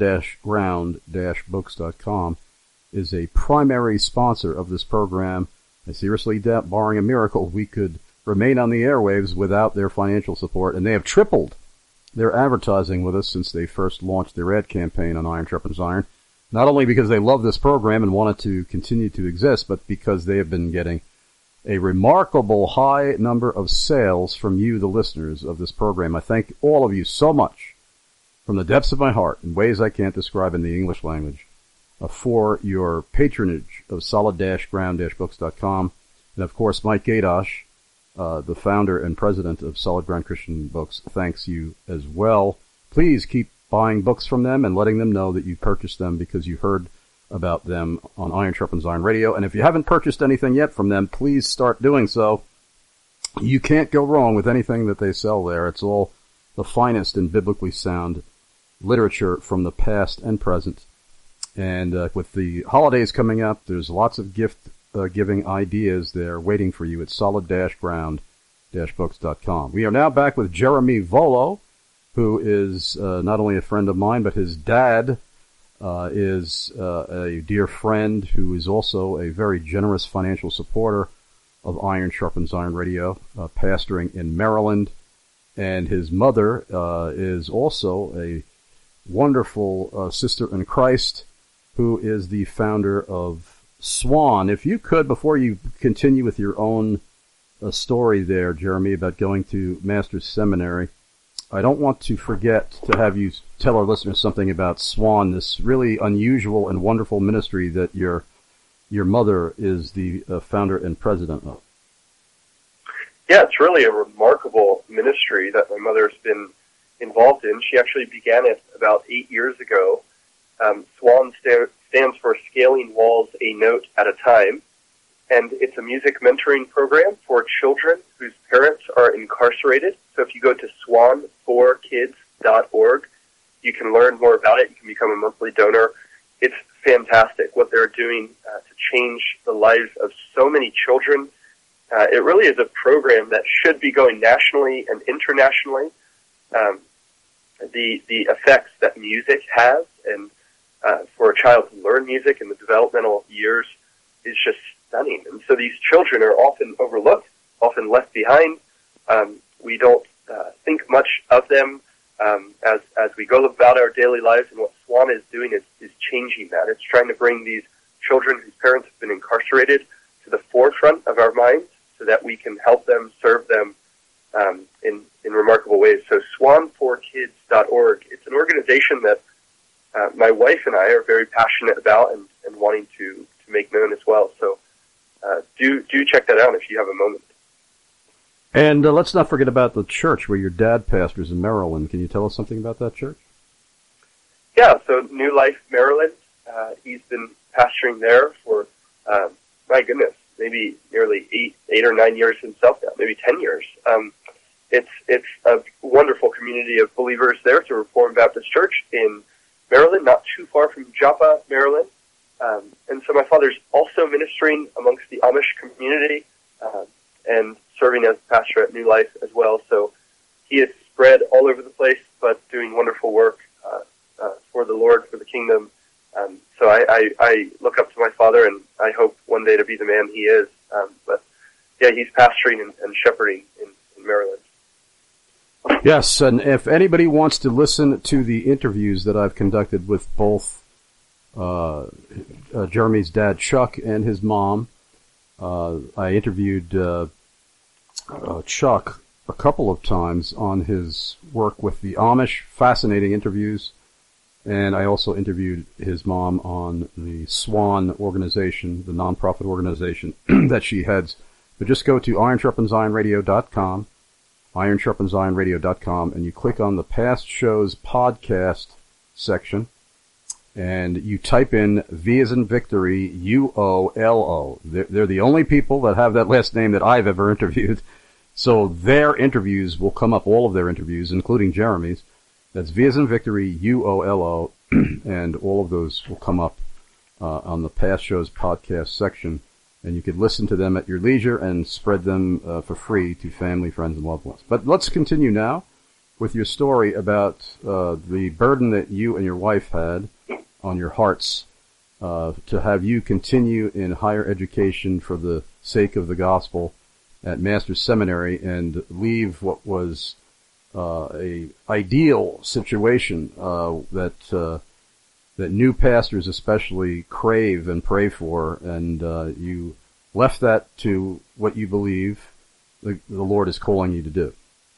solid-ground-books.com is a primary sponsor of this program. I seriously doubt, barring a miracle, we could remain on the airwaves without their financial support, and they have tripled their advertising with us since they first launched their ad campaign on Iron Sharpens Iron. Not only because they love this program and want it to continue to exist, but because they have been getting a remarkable high number of sales from you, the listeners of this program. I thank all of you so much from the depths of my heart in ways I can't describe in the English language for your patronage of solid-ground-books.com. And of course, Mike Gaydosh, the founder and president of Solid Ground Christian Books, thanks you as well. Please keep buying books from them and letting them know that you purchased them because you heard about them on Iron Sharpens Iron Radio. And if you haven't purchased anything yet from them, please start doing so. You can't go wrong with anything that they sell there. It's all the finest and biblically sound literature from the past and present. And with the holidays coming up, there's lots of gift-giving ideas there waiting for you at solid-ground-books.com. We are now back with Jeremy Volo, who is not only a friend of mine, but his dad is a dear friend who is also a very generous financial supporter of Iron Sharpens Iron Radio, pastoring in Maryland. And his mother is also a wonderful sister in Christ who is the founder of Swan. If you could, before you continue with your own story there, Jeremy, about going to Master's Seminary, I don't want to forget to have you tell our listeners something about Swan, this really unusual and wonderful ministry that your mother is the founder and president of. Yeah, it's really a remarkable ministry that my mother's been involved in. She actually began it about 8 years ago. Swan stands for Scaling Walls a Note at a Time, and it's a music mentoring program for children whose parents are incarcerated. So if you go to swan4kids.org, you can learn more about it. You can become a monthly donor. It's fantastic what they're doing to change the lives of so many children. It really is a program that should be going nationally and internationally. The effects that music has, and for a child to learn music in the developmental years, is just stunning. And so these children are often overlooked, often left behind. We don't think much of them as we go about our daily lives, and what Swan is doing is changing that. It's trying to bring these children whose parents have been incarcerated to the forefront of our minds so that we can help them, serve them in remarkable ways. So swan4kids.org, it's an organization that my wife and I are very passionate about and wanting to make known as well. So do check that out if you have a moment. And let's not forget about the church where your dad pastors in Maryland. Can you tell us something about that church? Yeah, so New Life, Maryland. He's been pastoring there for, my goodness, maybe nearly 8 or 9 years himself now, maybe 10 years. It's a wonderful community of believers there. It's a Reformed Baptist church in Maryland, not too far from Joppa, Maryland. And so my father's also ministering amongst the Amish community and serving as pastor at New Life as well. So he is spread all over the place, but doing wonderful work for the Lord, for the kingdom. So I look up to my father, and I hope one day to be the man he is. But yeah, he's pastoring and shepherding in Maryland. Yes, and if anybody wants to listen to the interviews that I've conducted with both Jeremy's dad, Chuck, and his mom, I interviewed Chuck a couple of times on his work with the Amish, fascinating interviews, and I also interviewed his mom on the Swan organization, the nonprofit organization that she heads. But just go to ironsharpensironradio.com ironsharpensironradio.com, and you click on the past shows podcast section, and you type in V as in Victory, UOLO. They're the only people that have that last name that I've ever interviewed. So their interviews will come up, all of their interviews, including Jeremy's. That's V as in Victory, UOLO, and all of those will come up on the past shows podcast section. And you could listen to them at your leisure and spread them for free to family, friends, and loved ones. But let's continue now with your story about the burden that you and your wife had on your hearts to have you continue in higher education for the sake of the gospel at Master's Seminary and leave what was a ideal situation that new pastors especially crave and pray for, and you left that to what you believe the Lord is calling you to do.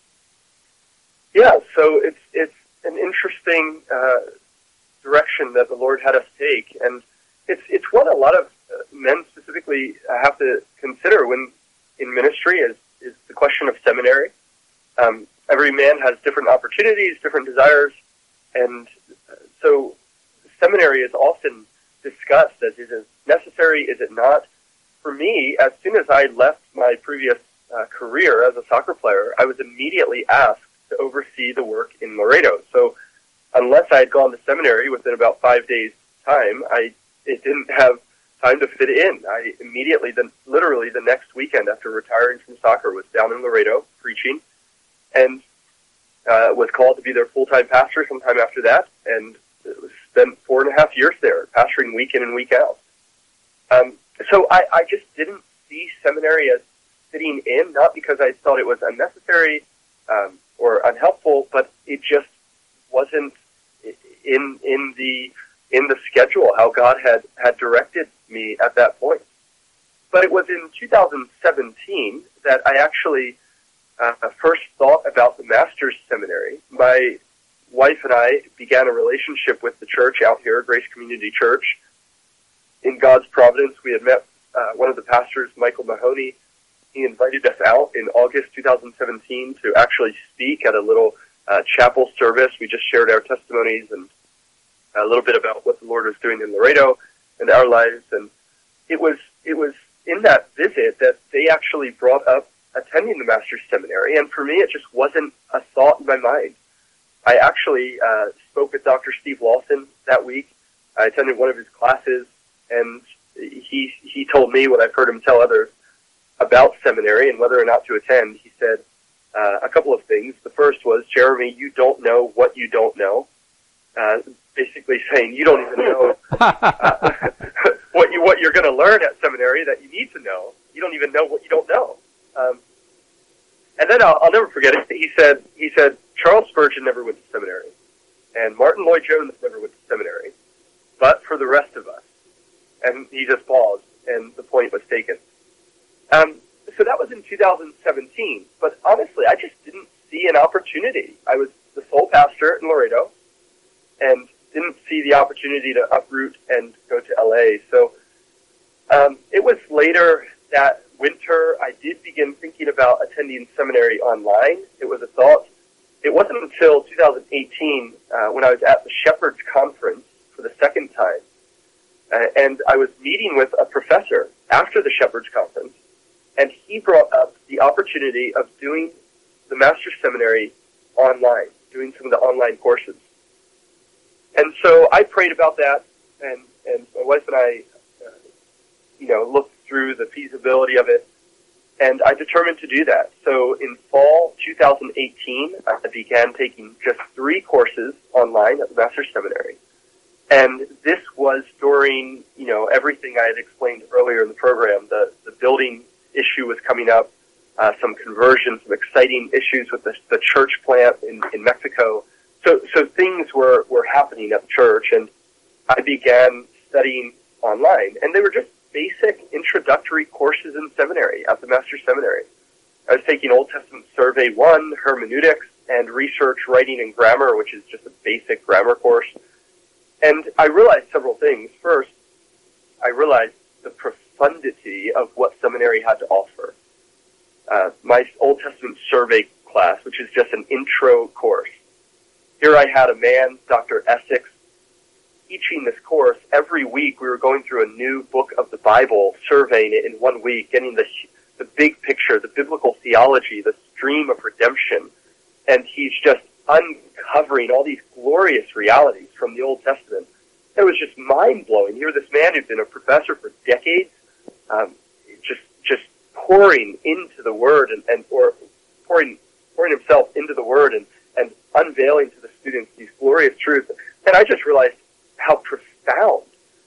Yeah, so it's an interesting direction that the Lord had us take, and it's what a lot of men specifically have to consider when in ministry is the question of seminary. Every man has different opportunities, different desires, and so seminary is often discussed as, is it necessary, is it not? For me, as soon as I left my previous career as a soccer player, I was immediately asked to oversee the work in Laredo. So unless I had gone to seminary within about 5 days' time, it didn't have time to fit in. I immediately, literally the next weekend after retiring from soccer, was down in Laredo preaching, and was called to be their full-time pastor sometime after that, and spent 4.5 years there, pastoring week in and week out. So I just didn't see seminary as fitting in, not because I thought it was unnecessary or unhelpful, but it just wasn't in the schedule how God had directed me at that point. But it was in 2017 that I actually first thought about the Master's Seminary. My wife and I began a relationship with the church out here, Grace Community Church. In God's providence, we had met one of the pastors, Michael Mahoney. He invited us out in August 2017 to actually speak at a little chapel service. We just shared our testimonies and a little bit about what the Lord was doing in Laredo and our lives. And it was in that visit that they actually brought up attending the Master's Seminary. And for me, it just wasn't a thought in my mind. I actually spoke with Dr. Steve Lawson that week. I attended one of his classes, and he told me what I've heard him tell others about seminary and whether or not to attend. He said a couple of things. The first was, Jeremy, you don't know what you don't know. Basically saying you don't even know what you're going to learn at seminary that you need to know. You don't even know what you don't know. And then I'll never forget it. He said Charles Spurgeon never went to seminary, and Martin Lloyd-Jones never went to seminary, but for the rest of us. And he just paused, and the point was taken. So that was in 2017. But honestly, I just didn't see an opportunity. I was the sole pastor in Laredo, and didn't see the opportunity to uproot and go to LA. So it was later that winter I did begin thinking about attending seminary online. It was a thought. It wasn't until 2018 when I was at the Shepherd's Conference for the second time, and I was meeting with a professor after the Shepherd's Conference, and he brought up the opportunity of doing the Master's Seminary online, doing some of the online courses. And so I prayed about that, and my wife and I, looked through the feasibility of it, and I determined to do that. So in fall 2018, I began taking just 3 courses online at the Master's Seminary. And this was during, everything I had explained earlier in the program. The building issue was coming up, some conversion, some exciting issues with the church plant in Mexico. So things were happening at the church, and I began studying online. And they were just basic introductory courses in seminary at the Master's Seminary. I was taking Old Testament Survey 1, hermeneutics, and research, writing, and grammar, which is just a basic grammar course. And I realized several things. First, I realized the profundity of what seminary had to offer. My Old Testament Survey class, which is just an intro course. Here I had a man, Dr. Essex, teaching this course. Every week we were going through a new book of the Bible, surveying it in 1 week, getting the big picture, the biblical theology, the stream of redemption. And he's just uncovering all these glorious realities from the Old Testament. It was just mind-blowing. Here, this man who'd been a professor for decades, just pouring into the Word or pouring himself into the Word and unveiling to the students these glorious truths. And I just realized how profound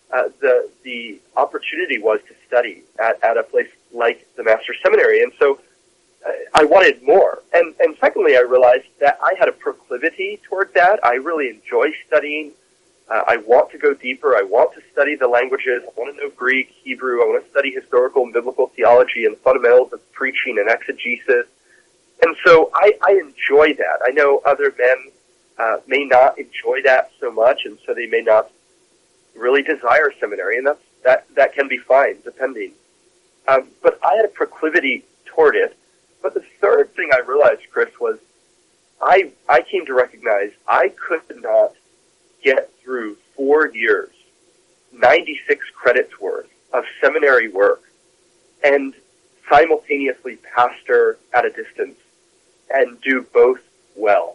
the opportunity was to study at a place like the Master's Seminary. And so I wanted more. And secondly, I realized that I had a proclivity toward that. I really enjoy studying. I want to go deeper. I want to study the languages. I want to know Greek, Hebrew. I want to study historical and biblical theology and the fundamentals of preaching and exegesis. And so I enjoy that. I know other men may not enjoy that so much, and so they may not really desire seminary, and that can be fine, depending. But I had a proclivity toward it. But the third thing I realized, Chris, was I came to recognize I could not get through 4 years, 96 credits worth of seminary work, and simultaneously pastor at a distance and do both well.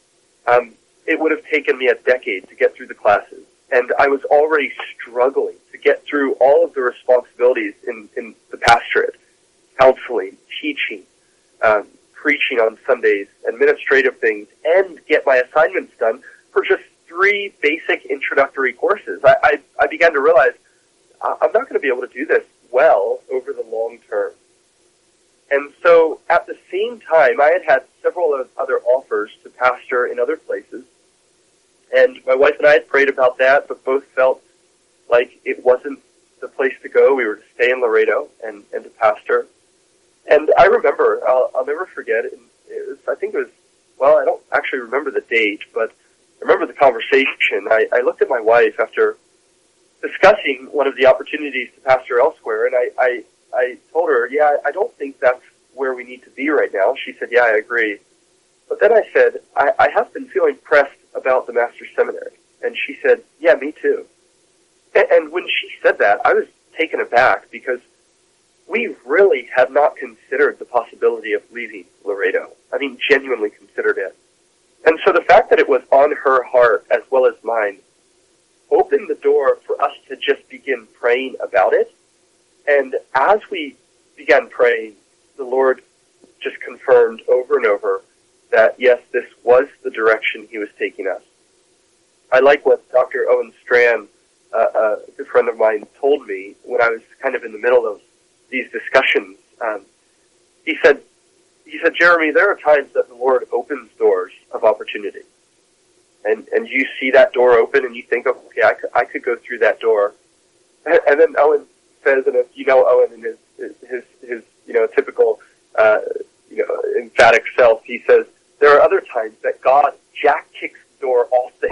It would have taken me a decade to get through the classes, and I was already struggling to get through all of the responsibilities in the pastorate, counseling, teaching, preaching on Sundays, administrative things, and get my assignments done for just 3 basic introductory courses. I began to realize I'm not going to be able to do this well over the long term. And so at the same time, I had several other offers to pastor in other places. And my wife and I had prayed about that, but both felt like it wasn't the place to go. We were to stay in Laredo and to pastor. And I remember, I'll never forget, I don't actually remember the date, but I remember the conversation. I looked at my wife after discussing one of the opportunities to pastor elsewhere, and I told her, I don't think that's where we need to be right now. She said, I agree. But then I said, I have been feeling pressed about the Master's Seminary. And she said, me too. And when she said that, I was taken aback because we really had not considered the possibility of leaving Laredo. I mean, genuinely considered it. And so the fact that it was on her heart as well as mine opened the door for us to just begin praying about it. And as we began praying, the Lord just confirmed over and over that, yes, this was the direction He was taking us. I like what Dr. Owen Strand, a good friend of mine, told me when I was kind of in the middle of these discussions. He said, Jeremy, there are times that the Lord opens doors of opportunity. And you see that door open and you think, okay, I could go through that door. And then Owen says, and if you know Owen and his typical, emphatic self, he says, there are other times that God jack kicks the door off the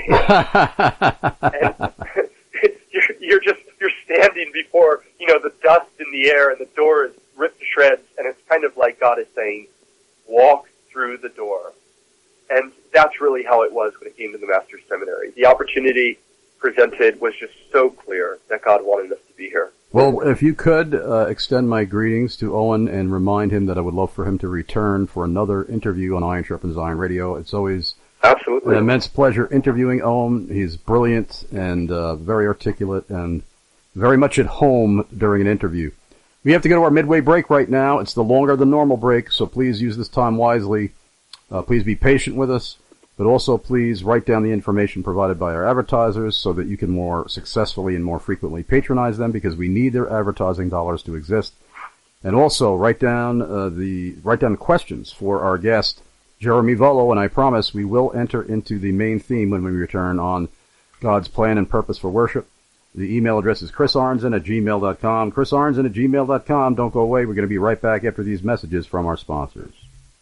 hinge. And you're standing before, the dust in the air and the door is ripped to shreds, and it's kind of like God is saying, walk through the door. And that's really how it was when it came to the Master's Seminary. The opportunity presented was just so clear that God wanted us to be here. Well, if you could extend my greetings to Owen and remind him that I would love for him to return for another interview on Iron Sharpens Iron Radio. It's always absolutely an immense pleasure interviewing Owen. He's brilliant and very articulate and very much at home during an interview. We have to go to our midway break right now. It's the longer than normal break, so please use this time wisely. Please be patient with us, but also please write down the information provided by our advertisers so that you can more successfully and more frequently patronize them, because we need their advertising dollars to exist. And also write down the questions for our guest, Jeremy Volo, and I promise we will enter into the main theme when we return on God's plan and purpose for worship. The email address is chrisarnson@gmail.com. chrisarnson@gmail.com. Don't go away. We're going to be right back after these messages from our sponsors.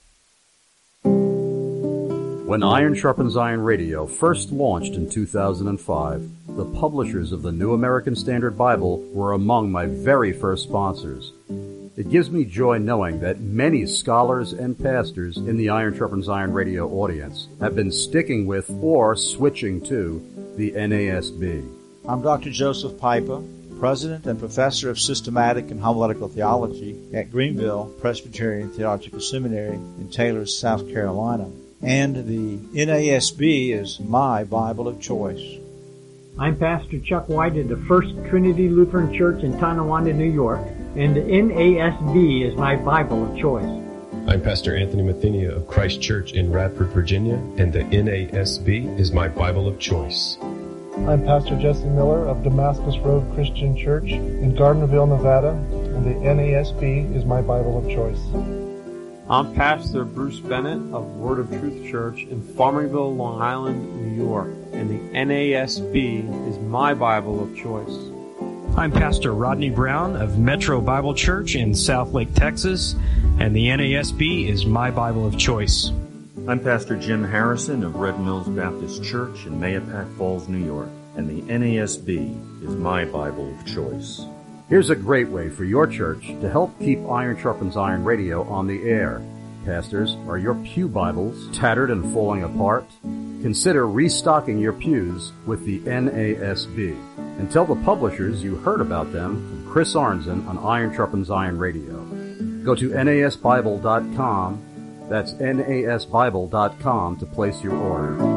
When Iron Sharpens Iron Radio first launched in 2005, the publishers of the New American Standard Bible were among my very first sponsors. It gives me joy knowing that many scholars and pastors in the Iron Sharpens Iron radio audience have been sticking with or switching to the NASB. I'm Dr. Joseph Pipa, President and Professor of Systematic and Homiletical Theology at Greenville Presbyterian Theological Seminary in Taylor, South Carolina. And the NASB is my Bible of choice. I'm Pastor Chuck White at the First Trinity Lutheran Church in Tonawanda, New York, and the NASB is my Bible of choice. I'm Pastor Anthony Mathenia of Christ Church in Radford, Virginia, and the NASB is my Bible of choice. I'm Pastor Jesse Miller of Damascus Road Christian Church in Gardnerville, Nevada, and the NASB is my Bible of choice. I'm Pastor Bruce Bennett of Word of Truth Church in Farmingville, Long Island, New York, and the NASB is my Bible of choice. I'm Pastor Rodney Brown of Metro Bible Church in Southlake, Texas, and the NASB is my Bible of choice. I'm Pastor Jim Harrison of Red Mills Baptist Church in Mahopac Falls, New York, and the NASB is my Bible of choice. Here's a great way for your church to help keep Iron Sharpens Iron radio on the air. Pastors, are your pew Bibles tattered and falling apart? Consider restocking your pews with the NASB. And tell the publishers you heard about them from Chris Arnzen on Iron Sharpens Iron radio. Go to nasbible.com. That's nasbible.com to place your order.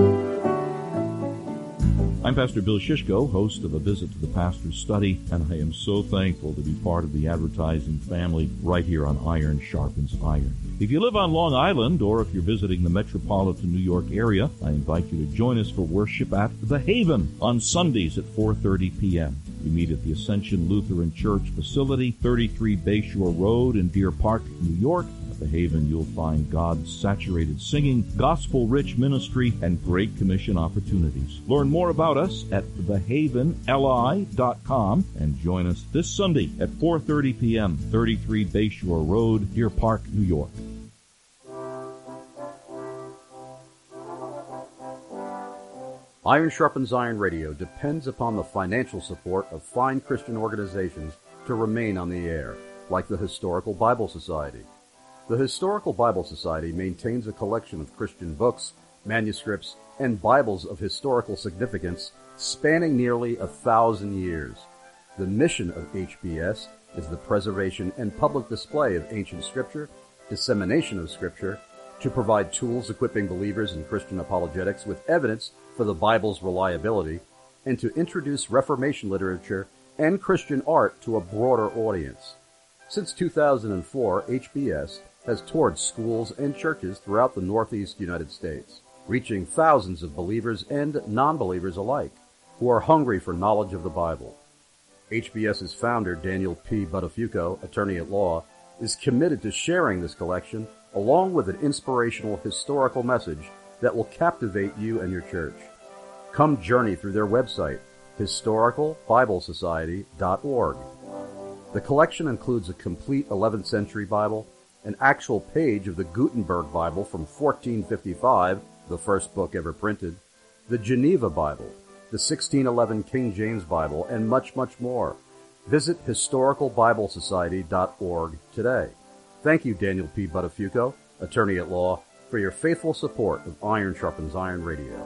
I'm Pastor Bill Shishko, host of A Visit to the Pastor's Study, and I am so thankful to be part of the advertising family right here on Iron Sharpens Iron. If you live on Long Island, or if you're visiting the metropolitan New York area, I invite you to join us for worship at The Haven on Sundays at 4:30 p.m. We meet at the Ascension Lutheran Church facility, 33 Bayshore Road in Deer Park, New York. At The Haven, you'll find God's saturated singing, gospel-rich ministry, and Great Commission opportunities. Learn more about us at thehavenli.com and join us this Sunday at 4:30 p.m., 33 Bayshore Road, Deer Park, New York. Iron Sharpens Iron Radio depends upon the financial support of fine Christian organizations to remain on the air, like the Historical Bible Society. The Historical Bible Society maintains a collection of Christian books, manuscripts, and Bibles of historical significance spanning nearly 1,000 years. The mission of HBS is the preservation and public display of ancient Scripture, dissemination of Scripture, to provide tools equipping believers in Christian apologetics with evidence for the Bible's reliability, and to introduce Reformation literature and Christian art to a broader audience. Since 2004, HBS has toured schools and churches throughout the Northeast United States, reaching thousands of believers and non-believers alike who are hungry for knowledge of the Bible. HBS's founder, Daniel P. Buttafuoco, attorney at law, is committed to sharing this collection along with an inspirational historical message that will captivate you and your church. Come journey through their website, historicalbiblesociety.org. The collection includes a complete 11th century Bible, an actual page of the Gutenberg Bible from 1455, the first book ever printed, the Geneva Bible, the 1611 King James Bible, and much, much more. Visit historicalbiblesociety.org today. Thank you, Daniel P. Buttafuoco, attorney at law, for your faithful support of Iron Sharpens Iron Radio.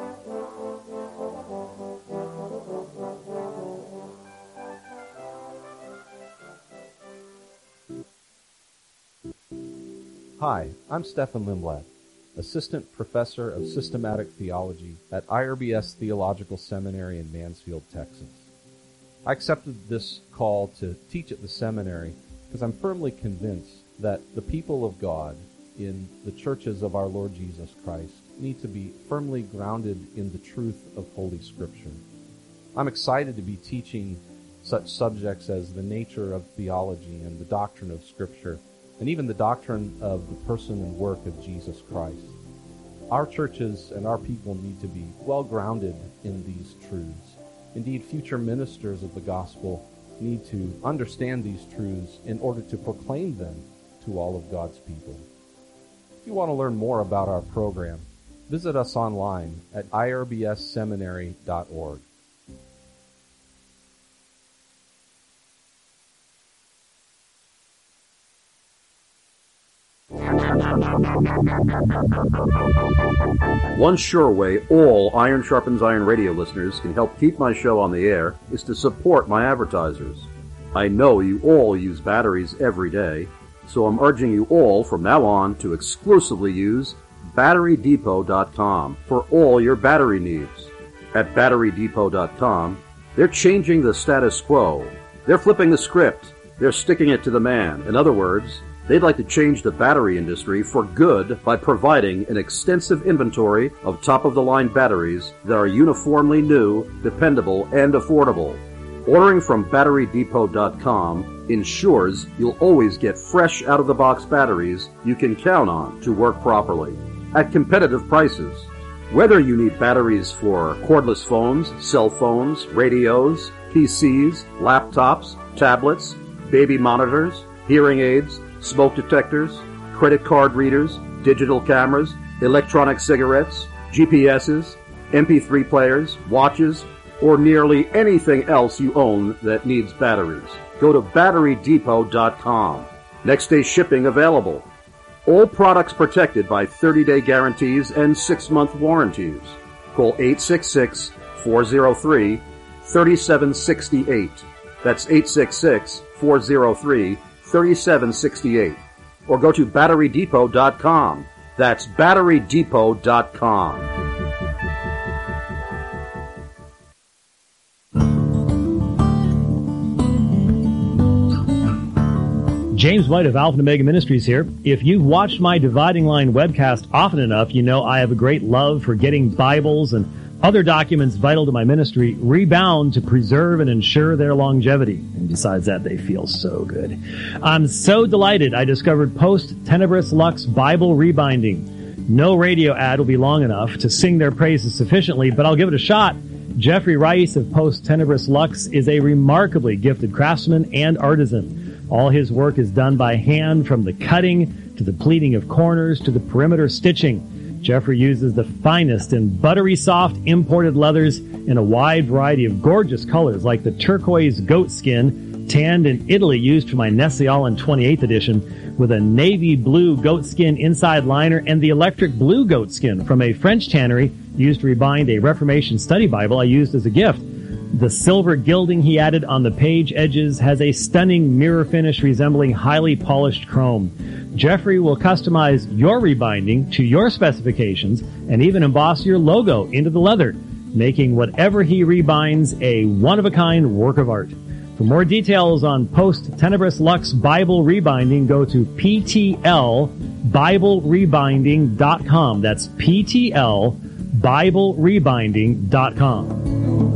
Hi, I'm Stephen Lindblad, Assistant Professor of Systematic Theology at IRBS Theological Seminary in Mansfield, Texas. I accepted this call to teach at the seminary because I'm firmly convinced that the people of God in the churches of our Lord Jesus Christ need to be firmly grounded in the truth of Holy Scripture. I'm excited to be teaching such subjects as the nature of theology and the doctrine of Scripture, and even the doctrine of the person and work of Jesus Christ. Our churches and our people need to be well grounded in these truths. Indeed, future ministers of the gospel need to understand these truths in order to proclaim them to all of God's people. If you want to learn more about our program, visit us online at irbsseminary.org. One sure way all Iron Sharpens Iron radio listeners can help keep my show on the air is to support my advertisers. I know you all use batteries every day, so I'm urging you all from now on to exclusively use BatteryDepot.com for all your battery needs. At BatteryDepot.com, they're changing the status quo. They're flipping the script. They're sticking it to the man. In other words, they'd like to change the battery industry for good by providing an extensive inventory of top-of-the-line batteries that are uniformly new, dependable, and affordable. Ordering from BatteryDepot.com ensures you'll always get fresh out-of-the-box batteries you can count on to work properly at competitive prices. Whether you need batteries for cordless phones, cell phones, radios, PCs, laptops, tablets, baby monitors, hearing aids, smoke detectors, credit card readers, digital cameras, electronic cigarettes, GPSs, MP3 players, watches, or nearly anything else you own that needs batteries, go to BatteryDepot.com. Next day shipping available. All products protected by 30-day guarantees and 6-month warranties. Call 866-403-3768. That's 866-403-3768. Or go to BatteryDepot.com. That's BatteryDepot.com. James White of Alpha and Omega Ministries here. If you've watched my Dividing Line webcast often enough, you know I have a great love for getting Bibles and other documents vital to my ministry rebound to preserve and ensure their longevity. And besides that, they feel so good. I'm so delighted I discovered Post Tenebris Lux Bible Rebinding. No radio ad will be long enough to sing their praises sufficiently, but I'll give it a shot. Jeffrey Rice of Post Tenebris Lux is a remarkably gifted craftsman and artisan. All his work is done by hand, from the cutting to the pleating of corners to the perimeter stitching. Jeffrey uses the finest and buttery soft imported leathers in a wide variety of gorgeous colors, like the turquoise goat skin tanned in Italy used for my Nestle All in 28th edition, with a navy blue goat skin inside liner, and the electric blue goat skin from a French tannery used to rebind a Reformation study Bible I used as a gift. The silver gilding he added on the page edges has a stunning mirror finish resembling highly polished chrome. Jeffrey will customize your rebinding to your specifications and even emboss your logo into the leather, making whatever he rebinds a one-of-a-kind work of art. For more details on Post Tenebris Lux Bible Rebinding, go to PTLBibleRebinding.com. That's PTLBibleRebinding.com.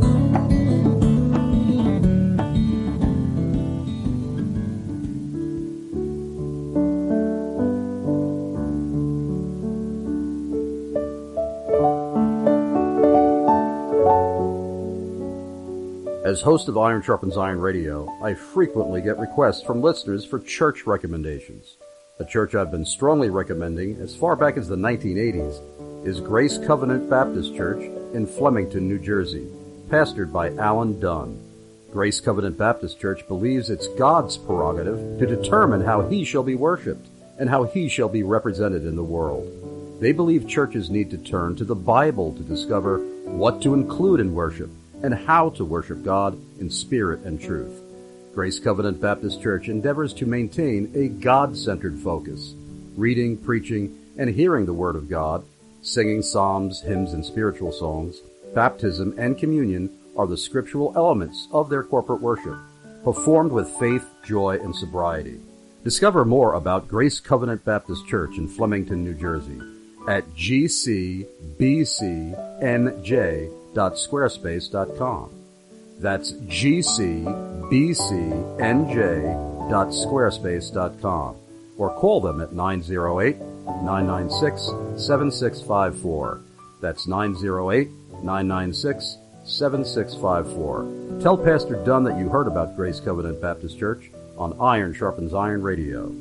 As host of Iron Sharpens Iron Radio, I frequently get requests from listeners for church recommendations. A church I've been strongly recommending as far back as the 1980s is Grace Covenant Baptist Church in Flemington, New Jersey, pastored by Alan Dunn. Grace Covenant Baptist Church believes it's God's prerogative to determine how He shall be worshipped and how He shall be represented in the world. They believe churches need to turn to the Bible to discover what to include in worship and how to worship God in spirit and truth. Grace Covenant Baptist Church endeavors to maintain a God-centered focus, reading, preaching, and hearing the Word of God, singing psalms, hymns, and spiritual songs. Baptism and communion are the scriptural elements of their corporate worship, performed with faith, joy, and sobriety. Discover more about Grace Covenant Baptist Church in Flemington, New Jersey at gcbcnj.squarespace.com. That's gcbcnj.squarespace.com. Or call them at 908-996-7654. That's 908-996-7654. Tell Pastor Dunn that you heard about Grace Covenant Baptist Church on Iron Sharpens Iron Radio.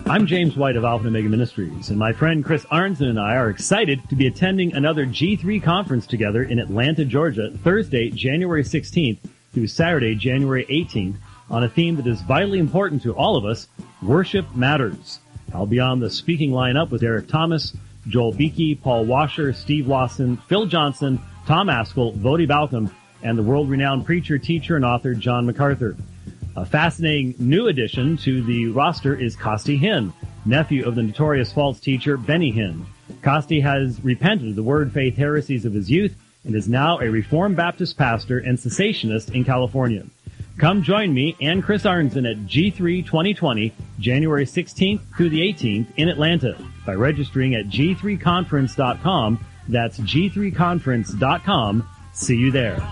I'm James White of Alpha and Omega Ministries, and my friend Chris Arnzen and I are excited to be attending another G3 conference together in Atlanta, Georgia, Thursday, January 16th through Saturday, January 18th, on a theme that is vitally important to all of us, Worship Matters. I'll be on the speaking lineup with Derek Thomas, Joel Beakey, Paul Washer, Steve Lawson, Phil Johnson, Tom Askell, Vodi Balcom, and the world-renowned preacher, teacher, and author John MacArthur. A fascinating new addition to the roster is Costi Hinn, nephew of the notorious false teacher Benny Hinn. Costi has repented of the word faith heresies of his youth and is now a Reformed Baptist pastor and cessationist in California. Come join me and Chris Arnzen at G3 2020, January 16th through the 18th in Atlanta by registering at g3conference.com. That's g3conference.com. See you there.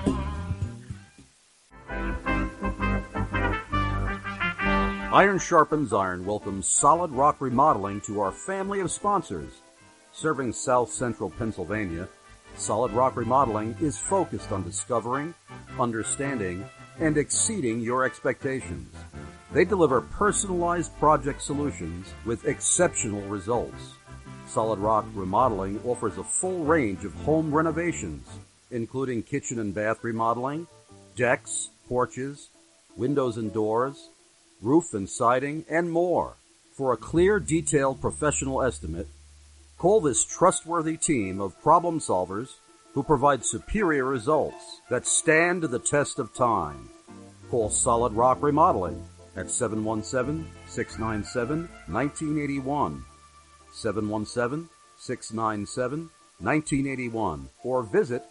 Iron Sharpens Iron welcomes Solid Rock Remodeling to our family of sponsors. Serving South Central Pennsylvania, Solid Rock Remodeling is focused on discovering, understanding, and exceeding your expectations. They deliver personalized project solutions with exceptional results. Solid Rock Remodeling offers a full range of home renovations, including kitchen and bath remodeling, decks, porches, windows and doors, roof and siding, and more. For a clear, detailed, professional estimate, call this trustworthy team of problem solvers who provide superior results that stand the test of time. Call Solid Rock Remodeling at 717-697-1981, 717-697-1981, or visit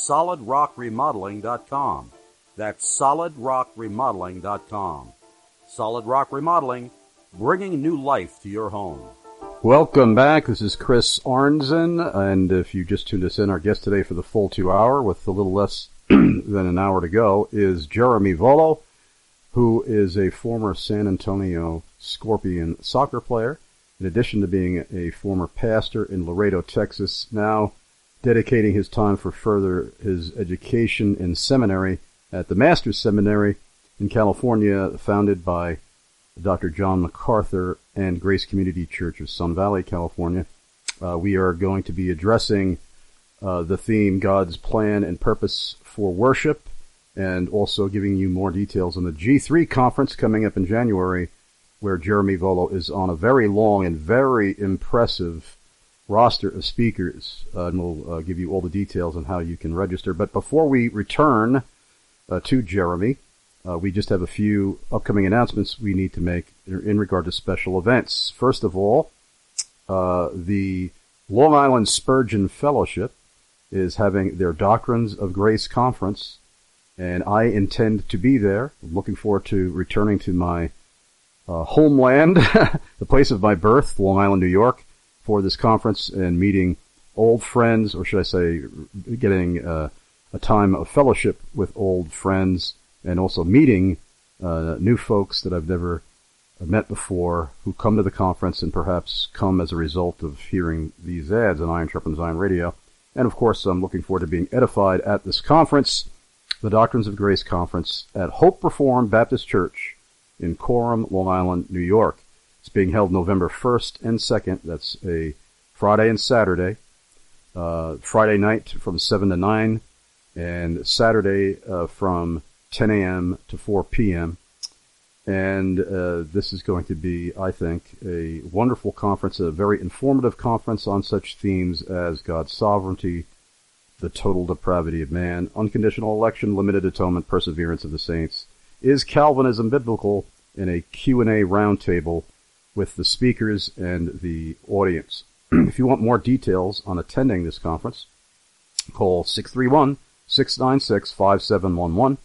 solidrockremodeling.com. That's solidrockremodeling.com. Solid Rock Remodeling, bringing new life to your home. Welcome back. This is Chris Arnzen, and if you just tuned us in, our guest today for the full 2 hour, with a little less than an hour to go, is Jeremy Volo, who is a former San Antonio Scorpion soccer player, in addition to being a former pastor in Laredo, Texas, now dedicating his time for further his education in seminary at the Master's Seminary in California, founded by Dr. John MacArthur and Grace Community Church of Sun Valley, California. We are going to be addressing the theme, God's Plan and Purpose for Worship, and also giving you more details on the G3 conference coming up in January, where Jeremy Volo is on a very long and very impressive roster of speakers. And we'll give you all the details on how you can register. But before we return to Jeremy, we just have a few upcoming announcements we need to make in regard to special events. First of all, the Long Island Spurgeon Fellowship is having their Doctrines of Grace conference, and I intend to be there. I'm looking forward to returning to my homeland, the place of my birth, Long Island, New York, for this conference and meeting old friends, or should I say, getting a time of fellowship with old friends, and also meeting new folks that I've never met before who come to the conference and perhaps come as a result of hearing these ads on Iron Sharpens Iron Radio. And, of course, I'm looking forward to being edified at this conference, the Doctrines of Grace Conference at Hope Reformed Baptist Church in Coram, Long Island, New York. It's being held November 1st and 2nd. That's a Friday and Saturday. Friday night from 7 to 9, and Saturday from 10 a.m. to 4 p.m. And this is going to be, I think, a wonderful conference, a very informative conference on such themes as God's sovereignty, the total depravity of man, unconditional election, limited atonement, perseverance of the saints. Is Calvinism biblical? In a Q&A roundtable with the speakers and the audience. If you want more details on attending this conference, call 631-696-5711,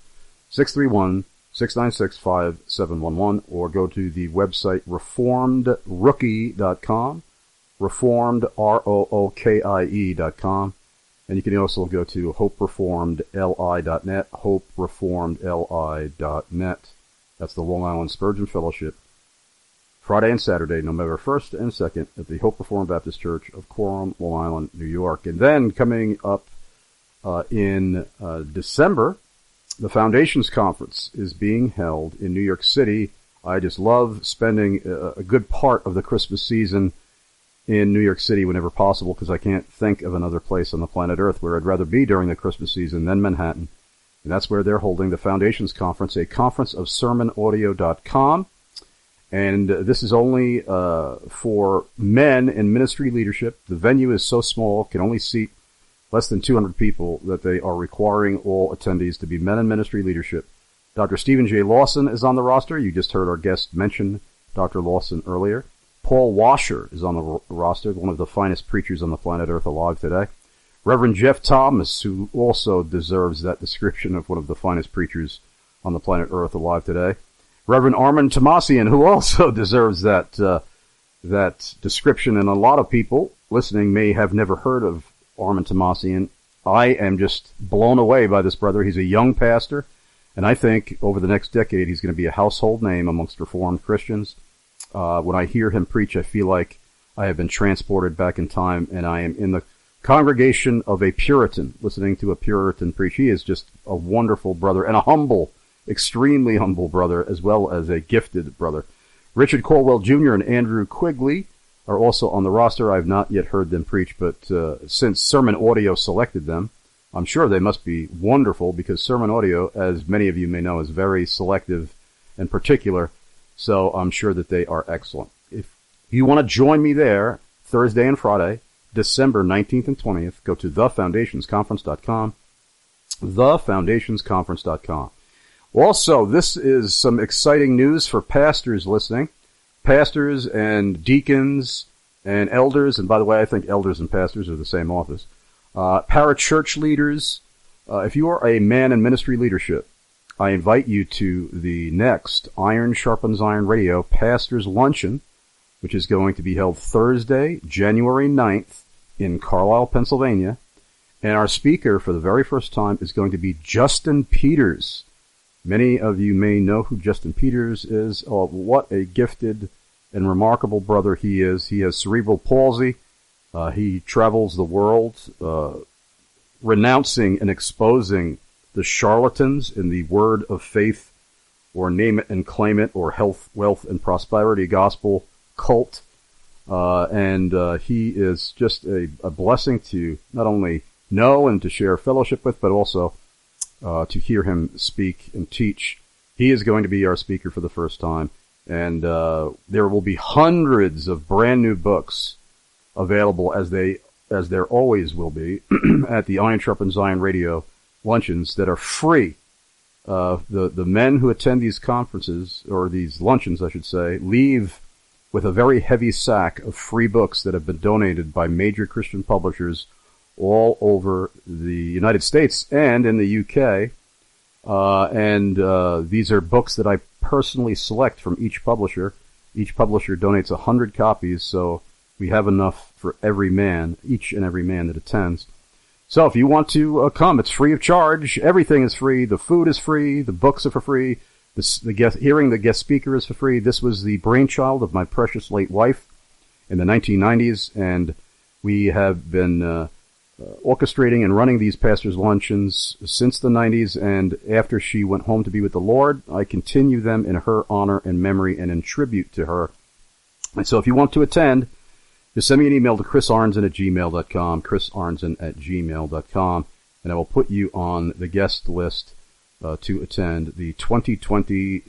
631-696-5711, or go to the website reformedrookie.com, reformed, ROOKIE.com, and you can also go to hopereformedli.net, hopereformedli.net. That's the Long Island Spurgeon Fellowship, Friday and Saturday, November 1st and 2nd, at the Hope Reformed Baptist Church of Coram, Long Island, New York. And then coming up in December, the Foundations Conference is being held in New York City I just love spending a good part of the Christmas season in New York City whenever possible, because I can't think of another place on the planet Earth where I'd rather be during the Christmas season than Manhattan. And that's where they're holding the Foundations Conference, a conference of sermonaudio.com. And this is only for men in ministry leadership. The venue is so small, can only seat less than 200 people, that they are requiring all attendees to be men in ministry leadership. Dr. Stephen J. Lawson is on the roster. You just heard our guest mention Dr. Lawson earlier. Paul Washer is on the roster, one of the finest preachers on the planet Earth alive today. Reverend Jeff Thomas, who also deserves that description of one of the finest preachers on the planet Earth alive today. Reverend Armand Tomasian, who also deserves that description, and a lot of people listening may have never heard of Armand Tomasian. I am just blown away by this brother. He's a young pastor, and I think over the next decade he's going to be a household name amongst Reformed Christians. When I hear him preach, I feel like I have been transported back in time, and I am in the congregation of a Puritan, listening to a Puritan preach. He is just a wonderful brother, and a humble, extremely humble brother, as well as a gifted brother. Richard Colwell Jr. and Andrew Quigley are also on the roster. I have not yet heard them preach, but since Sermon Audio selected them, I'm sure they must be wonderful, because Sermon Audio, as many of you may know, is very selective and particular, so I'm sure that they are excellent. If you want to join me there, Thursday and Friday, December 19th and 20th, go to thefoundationsconference.com, thefoundationsconference.com. Also, this is some exciting news for pastors listening. Pastors and deacons and elders, and by the way, I think elders and pastors are the same office. Parachurch leaders. If you are a man in ministry leadership, I invite you to the next Iron Sharpens Iron Radio Pastors Luncheon, which is going to be held Thursday, January 9th in Carlisle, Pennsylvania. And our speaker for the very first time is going to be Justin Peters. Many of you may know who Justin Peters is. Oh, what a gifted and remarkable brother he is. He has cerebral palsy. He travels the world renouncing and exposing the charlatans in the word of faith, or name it and claim it, or health, wealth, and prosperity gospel cult. And he is just a blessing to not only know and to share fellowship with, but also to hear him speak and teach. He is going to be our speaker for the first time, and there will be hundreds of brand new books available, as there always will be at the Iron Sharpens Iron Radio luncheons, that are free. The men who attend these conferences, or these luncheons I should say, leave with a very heavy sack of free books that have been donated by major Christian publishers all over the United States and in the UK. These are books that I personally select from each publisher. Each publisher donates 100 copies, so we have enough for every man, each and every man that attends. So if you want to come, it's free of charge. Everything is free. The food is free. The books are for free. Hearing the guest speaker is for free. This was the brainchild of my precious late wife in the 1990s, and we have been orchestrating and running these pastors' luncheons since the 90s, and after she went home to be with the Lord, I continue them in her honor and memory and in tribute to her. And so if you want to attend, just send me an email to chrisarnson@gmail.com, chrisarnson@gmail.com, and I will put you on the guest list to attend the 2020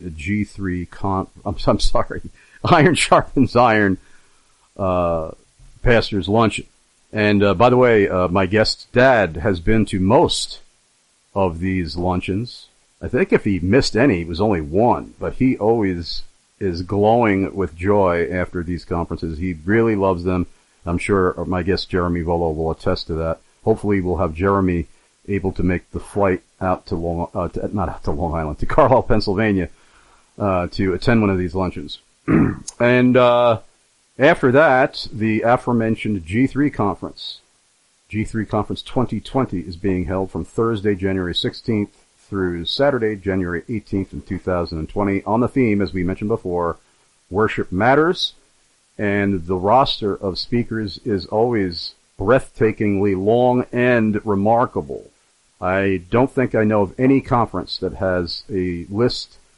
G3 Iron Sharpens Iron Pastors Luncheon. And by the way, my guest's dad has been to most of these luncheons. I think if he missed any, it was only one, but he always is glowing with joy after these conferences. He really loves them. I'm sure my guest Jeremy Volo will attest to that. Hopefully we'll have Jeremy able to make the flight out to to Carlisle, Pennsylvania, to attend one of these luncheons. And after that, the aforementioned G3 Conference, G3 Conference 2020, is being held from Thursday, January 16th through Saturday, January 18th in 2020, on the theme, as we mentioned before, Worship Matters. And the roster of speakers is always breathtakingly long and remarkable. I don't think I know of any conference that has a list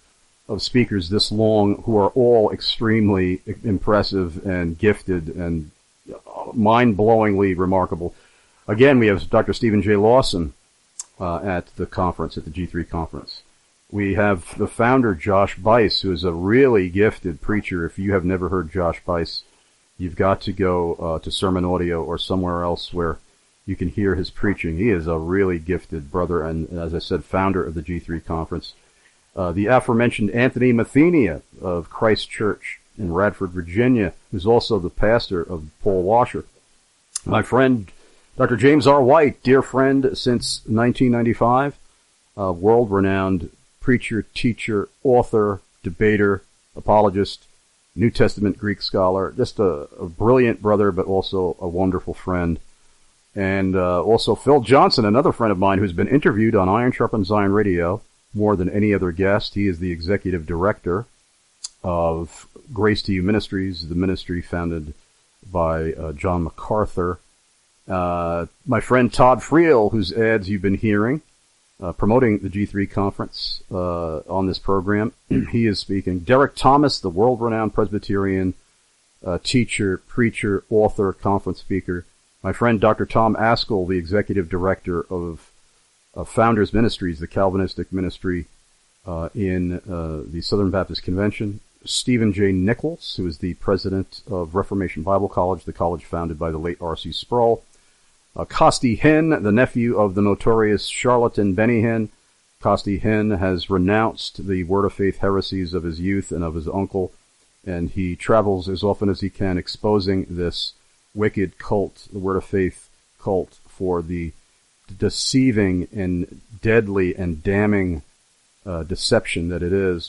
of speakers this long who are all extremely impressive and gifted and mind-blowingly remarkable. Again, we have Dr. Stephen J. Lawson at the conference, at the G3 conference. We have the founder, Josh Buice, who is a really gifted preacher. If you have never heard Josh Buice, you've got to go to Sermon Audio or somewhere else where you can hear his preaching. He is a really gifted brother and, as I said, founder of the G3 conference. The aforementioned Anthony Mathenia of Christ Church in Radford, Virginia, who's also the pastor of Paul Washer. My friend, Dr. James R. White, dear friend since 1995, world-renowned preacher, teacher, author, debater, apologist, New Testament Greek scholar, just a brilliant brother, but also a wonderful friend. And also Phil Johnson, another friend of mine who's been interviewed on Iron Sharpens Iron Radio more than any other guest. He is the executive director of Grace to You Ministries, the ministry founded by John MacArthur. My friend Todd Friel, whose ads you've been hearing, promoting the G3 conference on this program. He is speaking. Derek Thomas, the world-renowned Presbyterian teacher, preacher, author, conference speaker. My friend Dr. Tom Askell, the executive director of Founders Ministries, the Calvinistic ministry in the Southern Baptist Convention. Stephen J. Nichols, who is the president of Reformation Bible College, the college founded by the late R.C. Sproul. Costi Hinn, the nephew of the notorious charlatan Benny Hinn. Costi Hinn has renounced the Word of Faith heresies of his youth and of his uncle, and he travels as often as he can exposing this wicked cult, the Word of Faith cult, for the deceiving and deadly and damning deception that it is.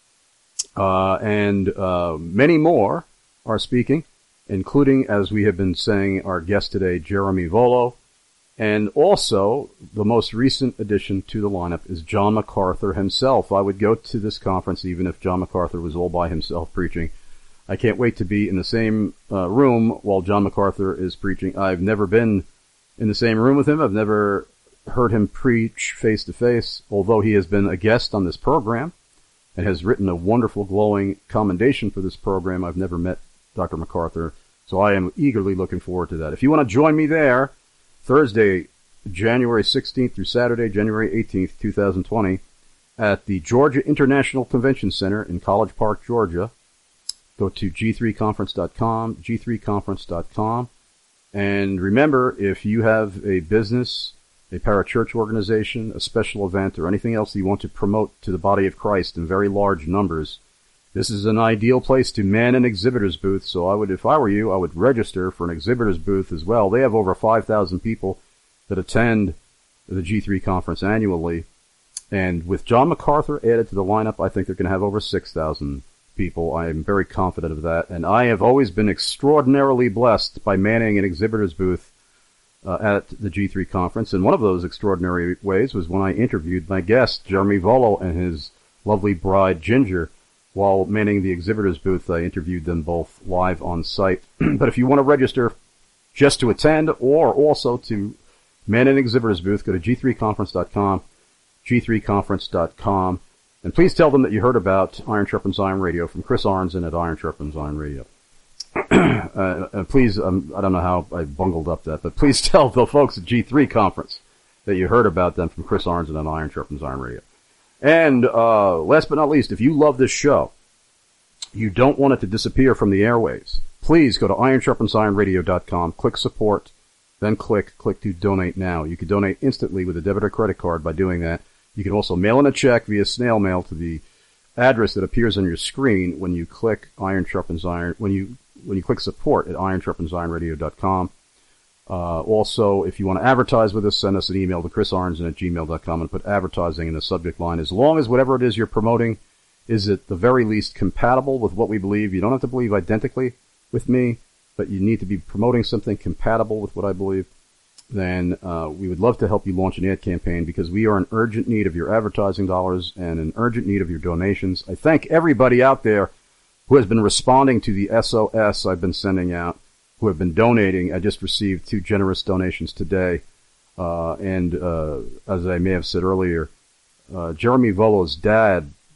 And many more are speaking, including, as we have been saying, our guest today, Jeremy Volo. And also, the most recent addition to the lineup is John MacArthur himself. I would go to this conference even if John MacArthur was all by himself preaching. I can't wait to be in the same room while John MacArthur is preaching. I've never been in the same room with him. I've never heard him preach face to face, although he has been a guest on this program and has written a wonderful, glowing commendation for this program. I've never met Dr. MacArthur, so I am eagerly looking forward to that. If you want to join me there, Thursday, January 16th through Saturday, January 18th, 2020, at the Georgia International Convention Center in College Park, Georgia, go to g3conference.com, g3conference.com. And remember, if you have a business, a parachurch organization, a special event, or anything else that you want to promote to the body of Christ in very large numbers, this is an ideal place to man an exhibitor's booth. So I would, if I were you, I would register for an exhibitor's booth as well. They have over 5,000 people that attend the G3 conference annually. And with John MacArthur added to the lineup, I think they're going to have over 6,000 people. I am very confident of that. And I have always been extraordinarily blessed by manning an exhibitor's booth at the G3 conference. And one of those extraordinary ways was when I interviewed my guest, Jeremy Volo, and his lovely bride, Ginger. While manning the exhibitor's booth, I interviewed them both live on site. But if you want to register just to attend or also to man an exhibitor's booth, go to g3conference.com, g3conference.com. And please tell them that you heard about Iron Sharpens Iron Radio from Chris Arnzen at Iron Sharpens Iron Radio. Please, I don't know how I bungled up that, but please tell the folks at G3 Conference that you heard about them from Chris Arnzen at Iron Sharpens Iron Radio. And last but not least, if you love this show, you don't want it to disappear from the airwaves, please go to ironsharpensironradio.com, click support, then click to donate now. You can donate instantly with a debit or credit card by doing that. You can also mail in a check via snail mail to the address that appears on your screen when you click Iron Sharpens Iron, when you click support at ironsharpensironradio.com. Also, if you want to advertise with us, send us an email to chrisarnzen@gmail.com and put advertising in the subject line. As long as whatever it is you're promoting is at the very least compatible with what we believe. You don't have to believe identically with me, but you need to be promoting something compatible with what I believe. Then we would love to help you launch an ad campaign because we are in urgent need of your advertising dollars and in urgent need of your donations. I thank everybody out there who has been responding to the SOS I've been sending out, who have been donating. I just received 2 generous donations today. And as I may have said earlier, Jeremy Volo's dad,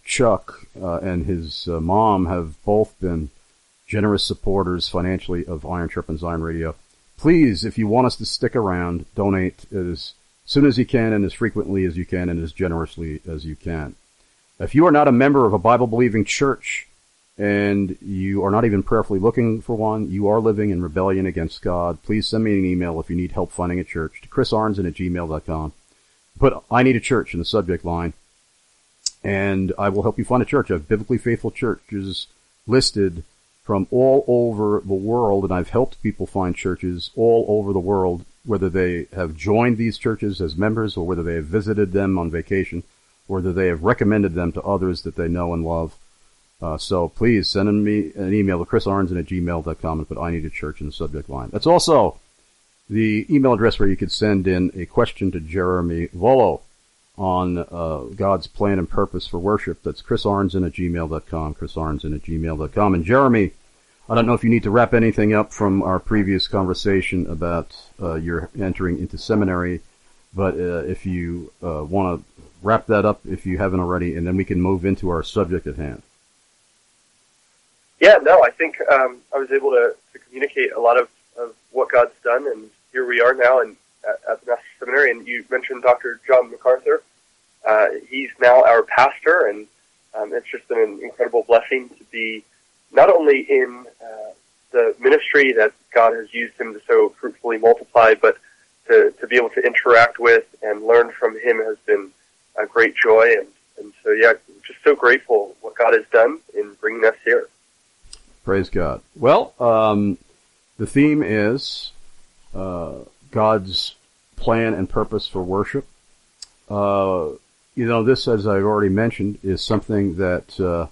Chuck and his mom have both been generous supporters financially of Iron Sharpens Iron Radio. Please, if you want us to stick around, donate as soon as you can and as frequently as you can and as generously as you can. If you are not a member of a Bible-believing church and you are not even prayerfully looking for one, you are living in rebellion against God, please send me an email if you need help finding a church to chrisarnson@gmail.com. Put I need a church in the subject line, and I will help you find a church. I have biblically faithful churches listed from all over the world, and I've helped people find churches all over the world, whether they have joined these churches as members or whether they have visited them on vacation, or whether they have recommended them to others that they know and love. So please send me an email to chrisarnson@gmail.com and put I need a church in the subject line. That's also the email address where you could send in a question to Jeremy Volo on God's plan and purpose for worship. That's chrisarnson@gmail.com, chrisarnson@gmail.com. And Jeremy, I don't know if you need to wrap anything up from our previous conversation about your entering into seminary, but if you want to wrap that up if you haven't already, and then we can move into our subject at hand. Yeah, no, I think I was able to communicate a lot of what God's done, and here we are now at the Master's Seminary. And you mentioned Dr. John MacArthur. He's now our pastor, and it's just been an incredible blessing to be not only in the ministry that God has used him to so fruitfully multiply, but to be able to interact with and learn from him has been a great joy. And so, yeah, just so grateful what God has done in bringing us here. Praise God. Well, the theme is God's plan and purpose for worship. This, as I've already mentioned, is something that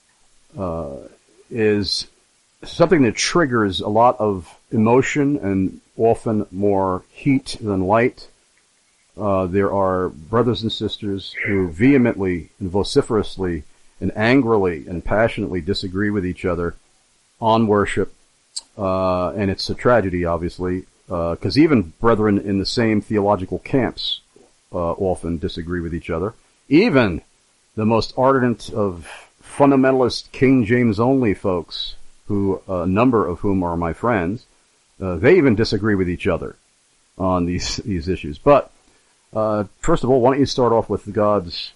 is something that triggers a lot of emotion and often more heat than light. There are brothers and sisters who vehemently and vociferously and angrily and passionately disagree with each other on worship, and it's a tragedy, obviously, because even brethren in the same theological camps often disagree with each other. Even the most ardent of fundamentalist King James only folks, who a number of whom are my friends, they even disagree with each other on these issues. But first of all, why don't you start off with God's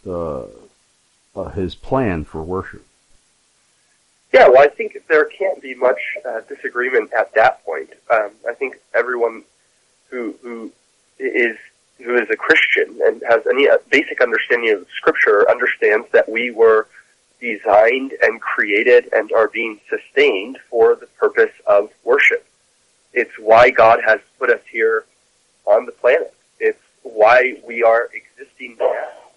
his plan for worship? Yeah, well, I think there can't be much disagreement at that point. I think everyone who is a Christian and has any basic understanding of Scripture understands that we were designed and created and are being sustained for the purpose of worship. It's why God has put us here on the planet. It's why we are existing now.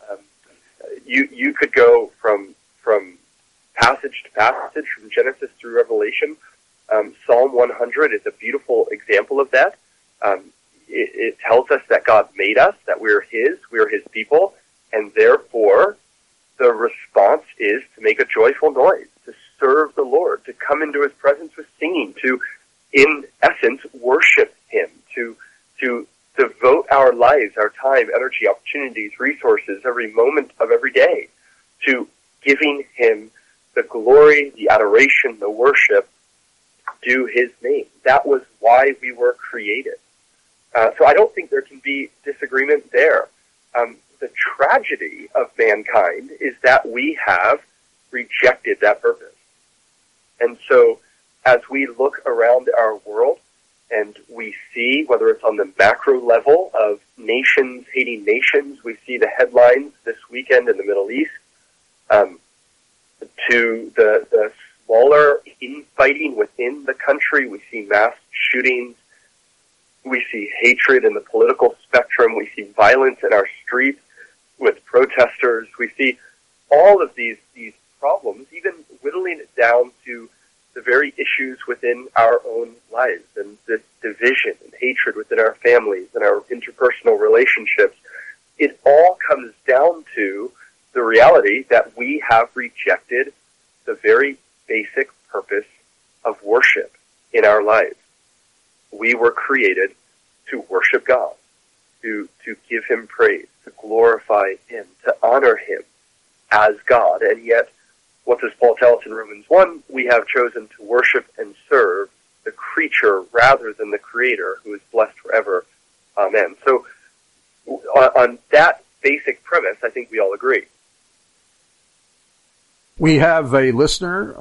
You could go from passage to passage, from Genesis through Revelation. Psalm 100 is a beautiful example of that. It tells us that God made us, that we're His people, and therefore the response is to make a joyful noise, to serve the Lord, to come into His presence with singing, to, in essence, worship Him, to devote our lives, our time, energy, opportunities, resources, every moment of every day to giving Him the glory, the adoration, the worship due His name. That was why we were created. So I don't think there can be disagreement there. The tragedy of mankind is that we have rejected that purpose. And so as we look around our world and we see, whether it's on the macro level of nations hating nations, we see the headlines this weekend in the Middle East, to the smaller infighting within the country. We see mass shootings. We see hatred in the political spectrum. We see violence in our streets with protesters. We see all of these problems, even whittling it down to the very issues within our own lives and this division and hatred within our families and our interpersonal relationships. It all comes down to the reality that we have rejected the very basic purpose of worship in our lives. We were created to worship God, to give Him praise, to glorify Him, to honor Him. as God. And yet, what does Paul tell us in Romans 1? We have chosen to worship and serve the creature rather than the Creator, who is blessed forever. Amen. So, on that basic premise, I think we all agree. We have a listener,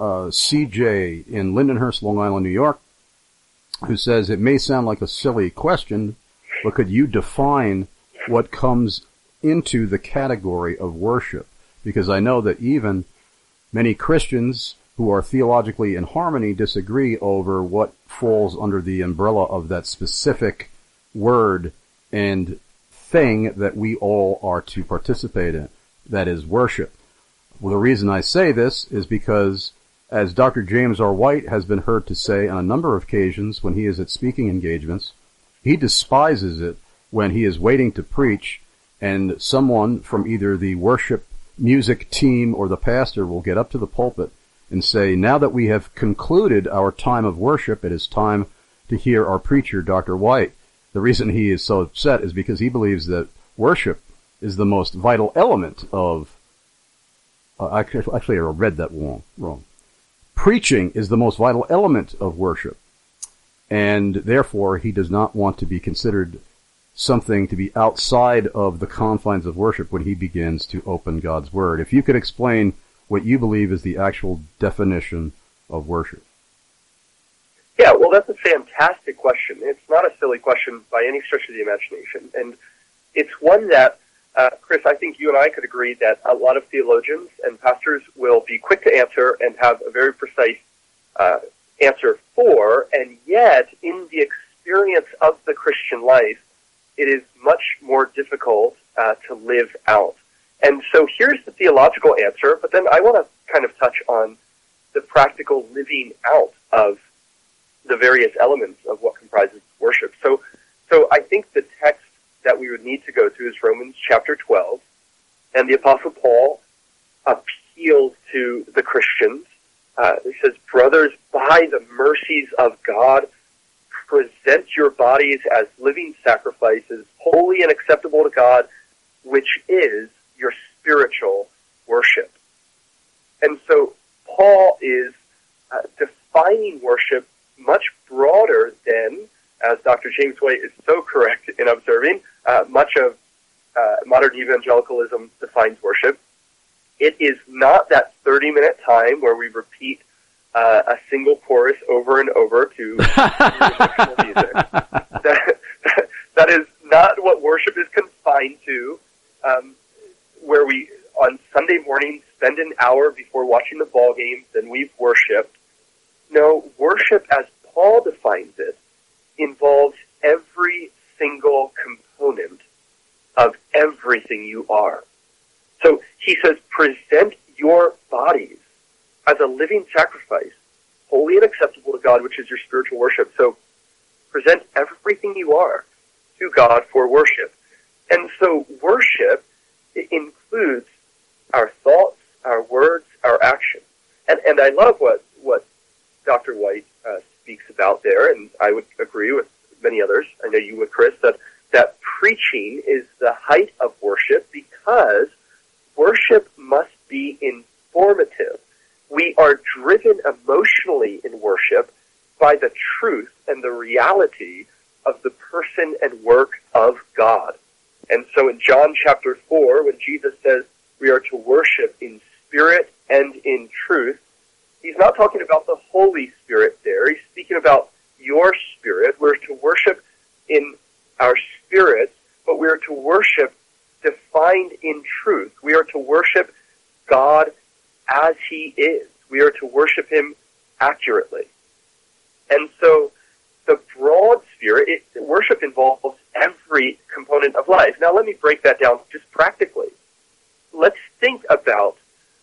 CJ in Lindenhurst, Long Island, New York, who says, it may sound like a silly question, but could you define what comes into the category of worship? Because I know that even many Christians who are theologically in harmony disagree over what falls under the umbrella of that specific word and thing that we all are to participate in, that is worship. Well, the reason I say this is because, as Dr. James R. White has been heard to say on a number of occasions when he is at speaking engagements, he despises it when he is waiting to preach and someone from either the worship music team or the pastor will get up to the pulpit and say, now that we have concluded our time of worship, it is time to hear our preacher, Dr. White. The reason he is so upset is because he believes that worship is the most vital element of actually, I read that wrong. Preaching is the most vital element of worship, and therefore he does not want to be considered something to be outside of the confines of worship when he begins to open God's Word. If you could explain what you believe is the actual definition of worship. Yeah, well, that's a fantastic question. It's not a silly question by any stretch of the imagination, and it's one that Chris, I think you and I could agree that a lot of theologians and pastors will be quick to answer and have a very precise answer for, and yet in the experience of the Christian life, it is much more difficult to live out. And so here's the theological answer, but then I want to kind of touch on the practical living out of the various elements of what comprises worship. So I think the text that we would need to go to is Romans chapter 12, and the Apostle Paul appeals to the Christians. He says, brothers, by the mercies of God, present your bodies as living sacrifices, holy and acceptable to God, which is your spiritual worship. And so Paul is defining worship much broader than, as Dr. James White is so correct in observing, much of modern evangelicalism defines worship. It is not that 30-minute time where we repeat a single chorus over and over to music. That is not what worship is confined to, where we, on Sunday morning, spend an hour before watching the ball game, then we've worshipped. No, worship, as Paul defines it, involves every single component of everything you are. So he says, present your bodies as a living sacrifice, holy and acceptable to God, which is your spiritual worship. So present everything you are to God for worship. And so worship includes our thoughts, our words, our actions. And I love what Dr. White speaks about there, and I would agree with many others, I know you would, Chris, that preaching is the height of worship because worship must be informative. We are driven emotionally in worship by the truth and the reality of the person and work of God. And so in John chapter 4, when Jesus says we are to worship in spirit and in truth, he's not talking about the Holy Spirit there. He's speaking about your spirit. We're to worship in our spirits, but we're to worship defined in truth. We are to worship God as He is. We are to worship Him accurately. And so the broad sphere, worship involves every component of life. Now let me break that down just practically. Let's think about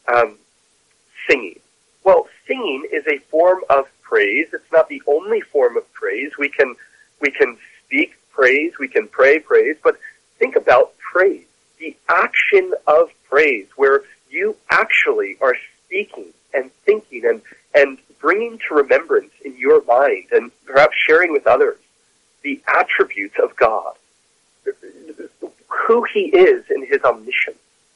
singing. Well, singing is a form of praise. It's not the only form of praise. We can speak praise, we can pray praise, but think about praise, the action of praise, where you actually are speaking and thinking and bringing to remembrance in your mind and perhaps sharing with others the attributes of God, who He is in His omniscience,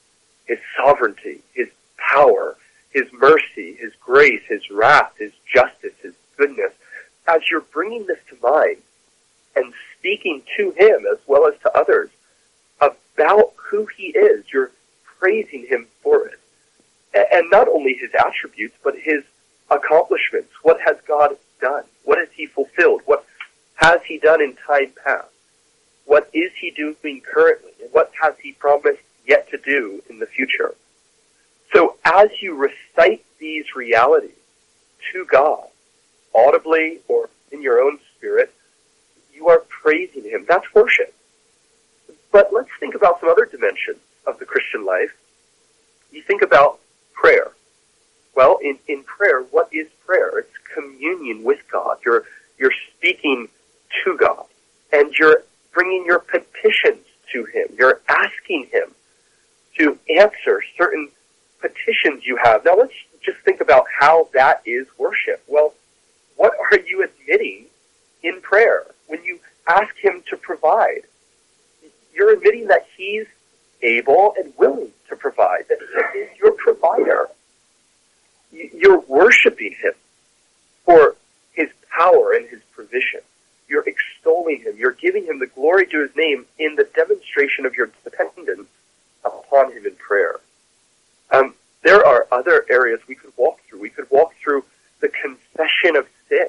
His sovereignty, His power, His mercy, His grace, His wrath, His justice, His goodness. As you're bringing this to mind and speaking to Him as well as to others about who He is, you're praising Him for it. And not only His attributes, but His accomplishments. What has God done? What has He fulfilled? What has He done in time past? What is He doing currently? And what has He promised yet to do in the future? So as you recite these realities to God, audibly or in your own spirit, you are praising Him. That's worship. But let's think about some other dimensions of the Christian life. You think about prayer. Well, in prayer, what is prayer? It's communion with God. You're speaking to God, and you're bringing your petitions to Him. You're asking Him to answer certain petitions you have. Now, let's just think about how that is worship. Well, what are you admitting in prayer when you ask Him to provide? You're admitting that He's able and willing to provide, that He is your provider. You're worshiping Him for His power and His provision. You're extolling Him. You're giving Him the glory to His name in the demonstration of your dependence upon Him in prayer. There are other areas we could walk through. We could walk through the confession of sin.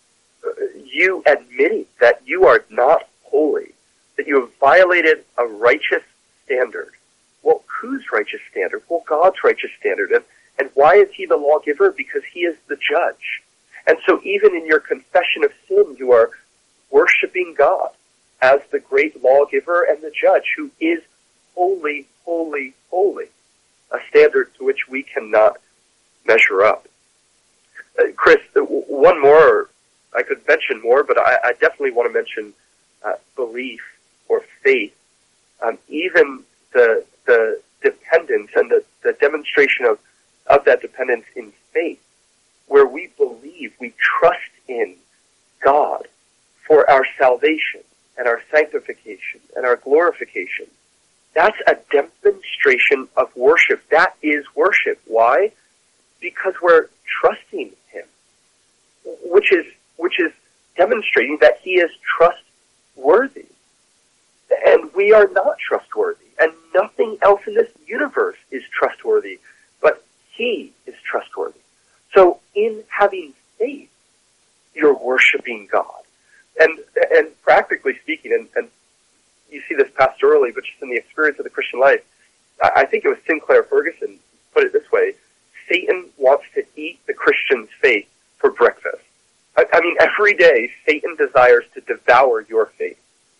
You admitting that you are not holy, that you have violated a righteous standard. Well, whose righteous standard? Well, God's righteous standard. And why is He the lawgiver? Because He is the judge. And so even in your confession of sin, you are worshiping God as the great lawgiver and the judge who is holy, holy, holy, a standard to which we cannot measure up. Chris, one more, I could mention more, but I definitely want to mention belief or faith. Even the dependence and the demonstration of that dependence in faith, where we believe, we trust in God for our salvation and our sanctification and our glorification. That's a demonstration of worship. That is worship. Why? Because we're trusting Him, which is demonstrating that He is trustworthy. And we are not trustworthy. And nothing else in this universe is trustworthy, but He is trustworthy. So in having faith, you're worshiping God. And practically speaking, and you see this pastorally, but just in the experience of the Christian life, I think it was Sinclair Ferguson put it this way: Satan wants to eat the Christian's faith for breakfast. I mean, every day Satan desires to devour your faith.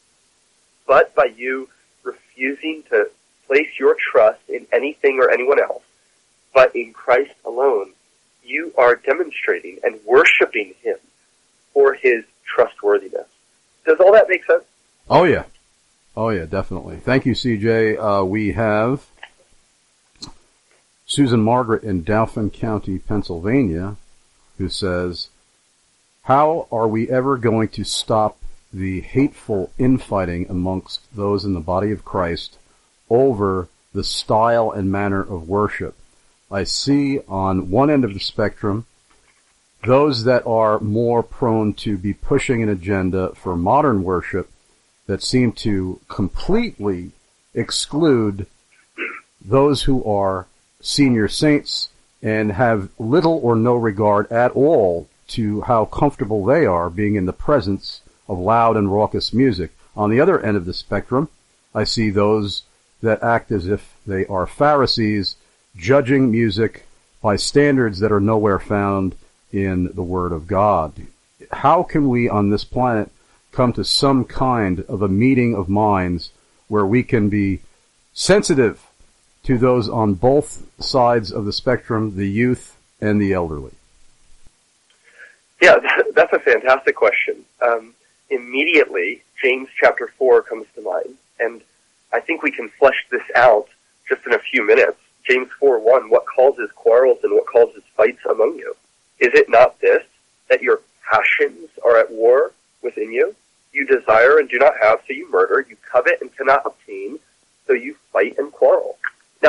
But by you refusing to place your trust in anything or anyone else, but in Christ alone, you are demonstrating and worshiping Him for His trustworthiness. Does all that make sense? Oh, yeah. Oh, yeah, definitely. Thank you, CJ. We have Susan Margaret in Dauphin County, Pennsylvania, who says, how are we ever going to stop the hateful infighting amongst those in the body of Christ over the style and manner of worship? I see on one end of the spectrum those that are more prone to be pushing an agenda for modern worship that seem to completely exclude those who are senior saints and have little or no regard at all to how comfortable they are being in the presence of loud and raucous music. On the other end of the spectrum, I see those that act as if they are Pharisees, judging music by standards that are nowhere found in the Word of God. How can we on this planet come to some kind of a meeting of minds where we can be sensitive to those on both sides of the spectrum, the youth and the elderly? Yeah, that's a fantastic question. Immediately, James chapter 4 comes to mind, and I think we can flesh this out just in a few minutes. James 4:1, what causes quarrels and what causes fights among you? Is it not this, that your passions are at war within you? You desire and do not have, so you murder. You covet and cannot obtain, so you fight and quarrel. Now,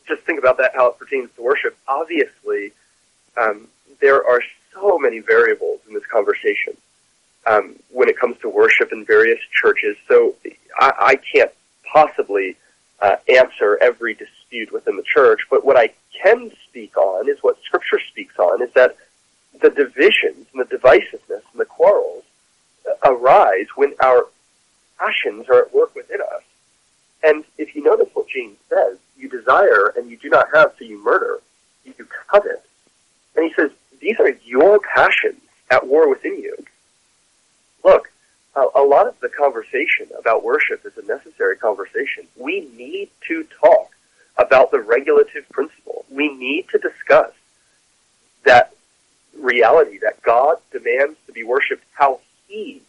just think about that, how it pertains to worship. Obviously, there are so many variables in this conversation when it comes to worship in various churches. So I can't possibly answer every dispute within the church, but what I can speak on is what Scripture speaks on, is that the divisions and the divisiveness and the quarrels arise when our passions are at work within us. And if you notice what James says, you desire and you do not have, so you murder, you covet. And he says, these are your passions at war within you. Look, a lot of the conversation about worship is a necessary conversation. We need to talk about the regulative principle. We need to discuss that reality that God demands to be worshipped how He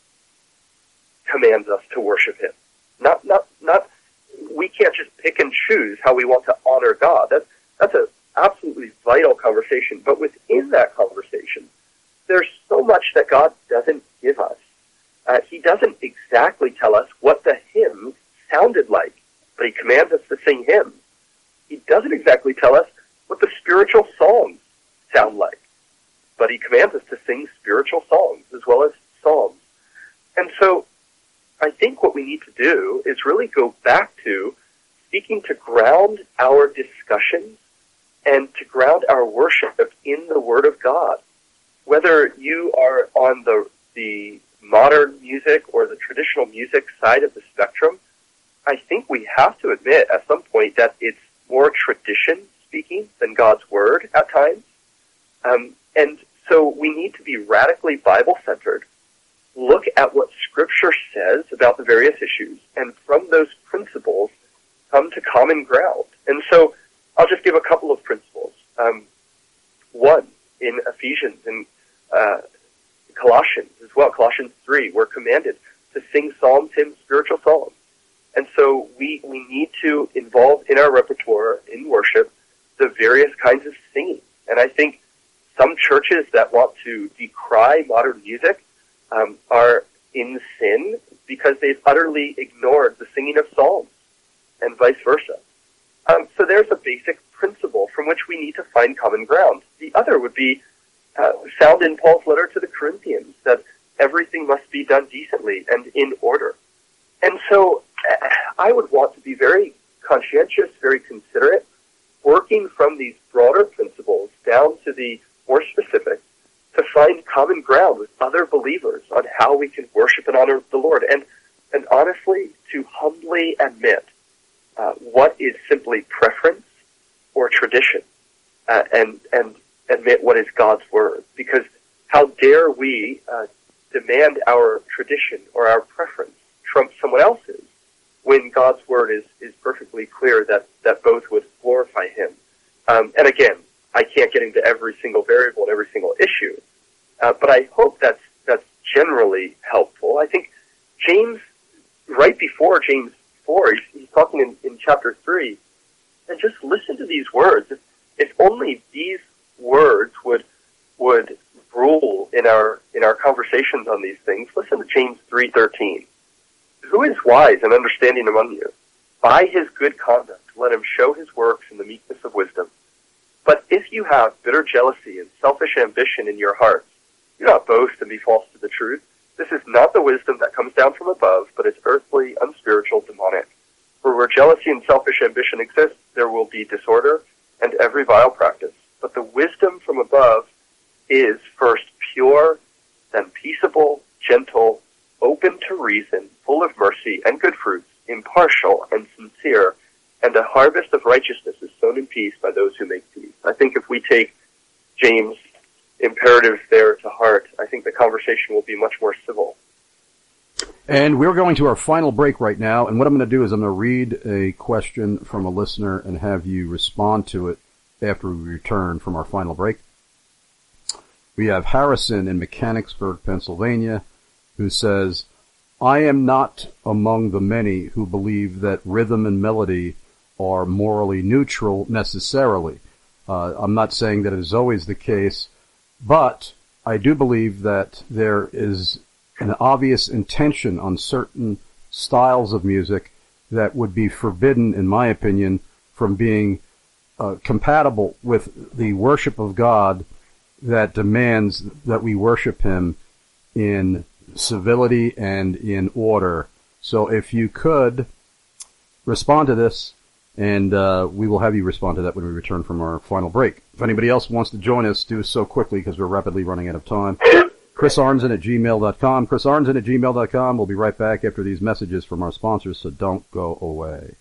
commands us to worship Him. Not. We can't just pick and choose how we want to honor God. That's an absolutely vital conversation. But within that conversation, there's so much that God doesn't give us. He doesn't exactly tell us what the hymn sounded like, but He commands us to sing hymns. He doesn't exactly tell us what the spiritual songs sound like, but He commands us to sing spiritual songs as well as psalms. And so I think what we need to do is really go back to seeking to ground our discussions and to ground our worship in the Word of God. Whether you are on the modern music or the traditional music side of the spectrum, I think we have to admit at some point that it's more tradition speaking than God's Word at times. And so we need to be radically Bible-centered, look at what Scripture says about the various issues, and from those principles come to common ground. And so I'll just give a couple of principles. One, in Ephesians and Colossians as well, Colossians 3, we're commanded to sing psalms, hymns, spiritual songs. And so we need to involve in our repertoire, in worship, the various kinds of singing. And I think some churches that want to decry modern music are in sin because they've utterly ignored the singing of psalms and vice versa. So there's a basic principle from which we need to find common ground. The other would be found in Paul's letter to the Corinthians, that everything must be done decently and in order. And so I would want to be very conscientious, very considerate, working from these broader principles down to the more specific, to find common ground with other believers on how we can worship and honor the Lord. And honestly, to humbly admit what is simply preference or tradition, and admit what is God's Word. Because how dare we demand our tradition or our preference trump someone else's when God's Word is perfectly clear that both would glorify Him. And again, I can't get into every single variable and every single issue, but I hope that's generally helpful. I think James, right before James 4, he's talking in chapter 3, and just listen to these words. If only these words would rule in our conversations on these things. Listen to James 3:13. Who is wise and understanding among you? By his good conduct, let him show his works in the meekness of wisdom. But if you have bitter jealousy and selfish ambition in your hearts, do not boast and be false to the truth. This is not the wisdom that comes down from above, but is earthly, unspiritual, demonic. For where jealousy and selfish ambition exist, there will be disorder and every vile practice. But the wisdom from above is first pure, then peaceable, gentle, open to reason, full of mercy and good fruits, impartial and sincere, and a harvest of righteousness is sown in peace by those who make peace. I think if we take James' imperative there to heart, I think the conversation will be much more civil. And we're going to our final break right now, and what I'm going to do is I'm going to read a question from a listener and have you respond to it after we return from our final break. We have Harrison in Mechanicsburg, Pennsylvania, who says, I am not among the many who believe that rhythm and melody are morally neutral necessarily. I'm not saying that it is always the case, but I do believe that there is an obvious intention on certain styles of music that would be forbidden, in my opinion, from being compatible with the worship of God that demands that we worship Him in civility and in order. So if you could respond to this, and we will have you respond to that when we return from our final break. If anybody else wants to join us, do so quickly because we're rapidly running out of time. ChrisArnzen@gmail.com. ChrisArnzen@gmail.com. We'll be right back after these messages from our sponsors, so don't go away.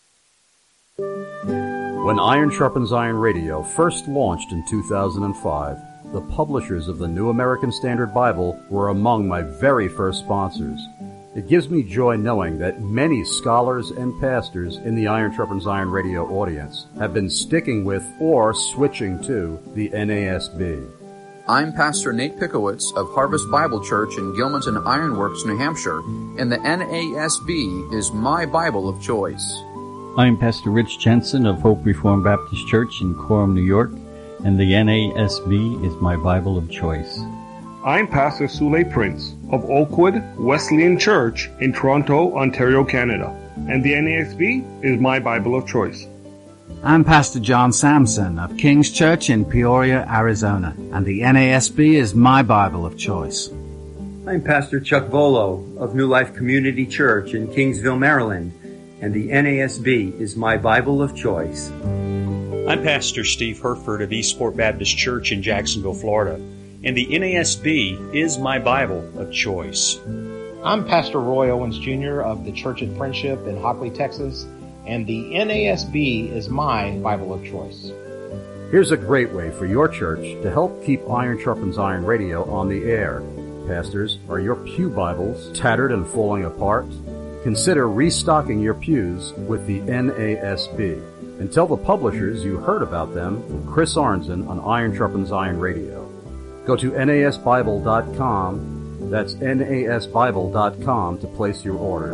When Iron Sharpens Iron Radio first launched in 2005, the publishers of the New American Standard Bible were among my very first sponsors. It gives me joy knowing that many scholars and pastors in the Iron Sharpens Iron Radio audience have been sticking with or switching to the NASB. I'm Pastor Nate Pickowitz of Harvest Bible Church in Gilmanton Ironworks, New Hampshire, and the NASB is my Bible of choice. I'm Pastor Rich Jensen of Hope Reformed Baptist Church in Coram, New York, and the NASB is my Bible of choice. I'm Pastor Sule Prince of Oakwood Wesleyan Church in Toronto, Ontario, Canada, and the NASB is my Bible of choice. I'm Pastor John Sampson of King's Church in Peoria, Arizona, and the NASB is my Bible of choice. I'm Pastor Chuck Volo of New Life Community Church in Kingsville, Maryland, and the NASB is my Bible of choice. I'm Pastor Steve Herford of Eastport Baptist Church in Jacksonville, Florida, and the NASB is my Bible of choice. I'm Pastor Roy Owens Jr. of the Church of Friendship in Hockley, Texas, and the NASB is my Bible of choice. Here's a great way for your church to help keep Iron Sharpens Iron Radio on the air. Pastors, are your pew Bibles tattered and falling apart? Consider restocking your pews with the NASB. And tell the publishers you heard about them from Chris Arnzen on Iron Sharpens Iron Radio. Go to nasbible.com, that's nasbible.com, to place your order.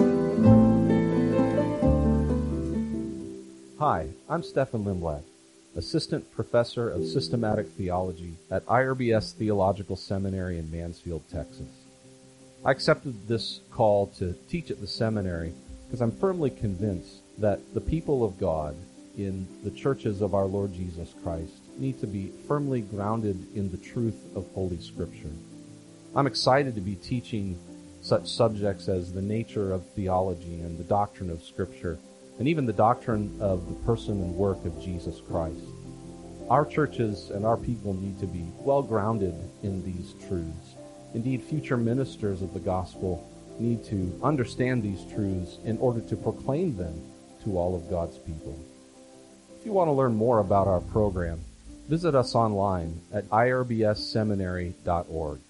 Hi, I'm Stephen Lindblad, Assistant Professor of Systematic Theology at IRBS Theological Seminary in Mansfield, Texas. I accepted this call to teach at the seminary because I'm firmly convinced that the people of God in the churches of our Lord Jesus Christ need to be firmly grounded in the truth of Holy Scripture. I'm excited to be teaching such subjects as the nature of theology and the doctrine of Scripture, and even the doctrine of the person and work of Jesus Christ. Our churches and our people need to be well grounded in these truths. Indeed, future ministers of the gospel need to understand these truths in order to proclaim them to all of God's people. If you want to learn more about our program, visit us online at irbsseminary.org.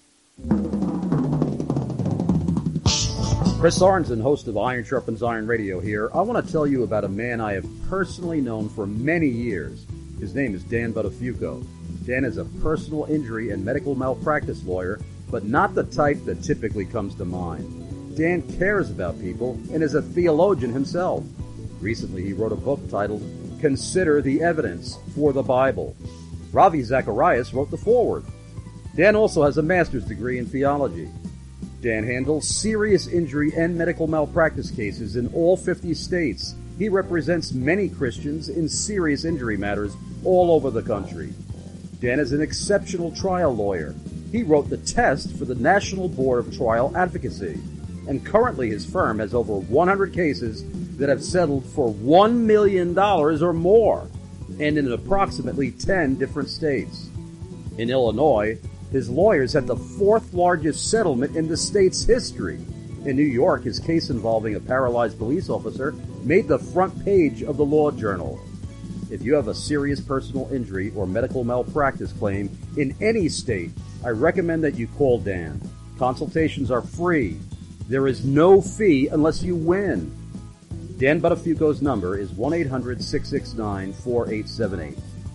Chris Arnzen, host of Iron Sharpens Iron Radio here. I want to tell you about a man I have personally known for many years. His name is Dan Buttafuoco. Dan is a personal injury and medical malpractice lawyer, but not the type that typically comes to mind. Dan cares about people and is a theologian himself. Recently, he wrote a book titled Consider the Evidence for the Bible. Ravi Zacharias wrote the foreword. Dan also has a master's degree in theology. Dan handles serious injury and medical malpractice cases in all 50 states. He represents many Christians in serious injury matters all over the country. Dan is an exceptional trial lawyer. He wrote the test for the National Board of Trial Advocacy. And currently his firm has over 100 cases that have settled for $1 million or more, and in approximately 10 different states. In Illinois, his lawyers had the fourth largest settlement in the state's history. In New York, his case involving a paralyzed police officer made the front page of the Law Journal. If you have a serious personal injury or medical malpractice claim in any state, I recommend that you call Dan. Consultations are free. There is no fee unless you win. Dan Buttafuoco's number is 1-800-669-4878.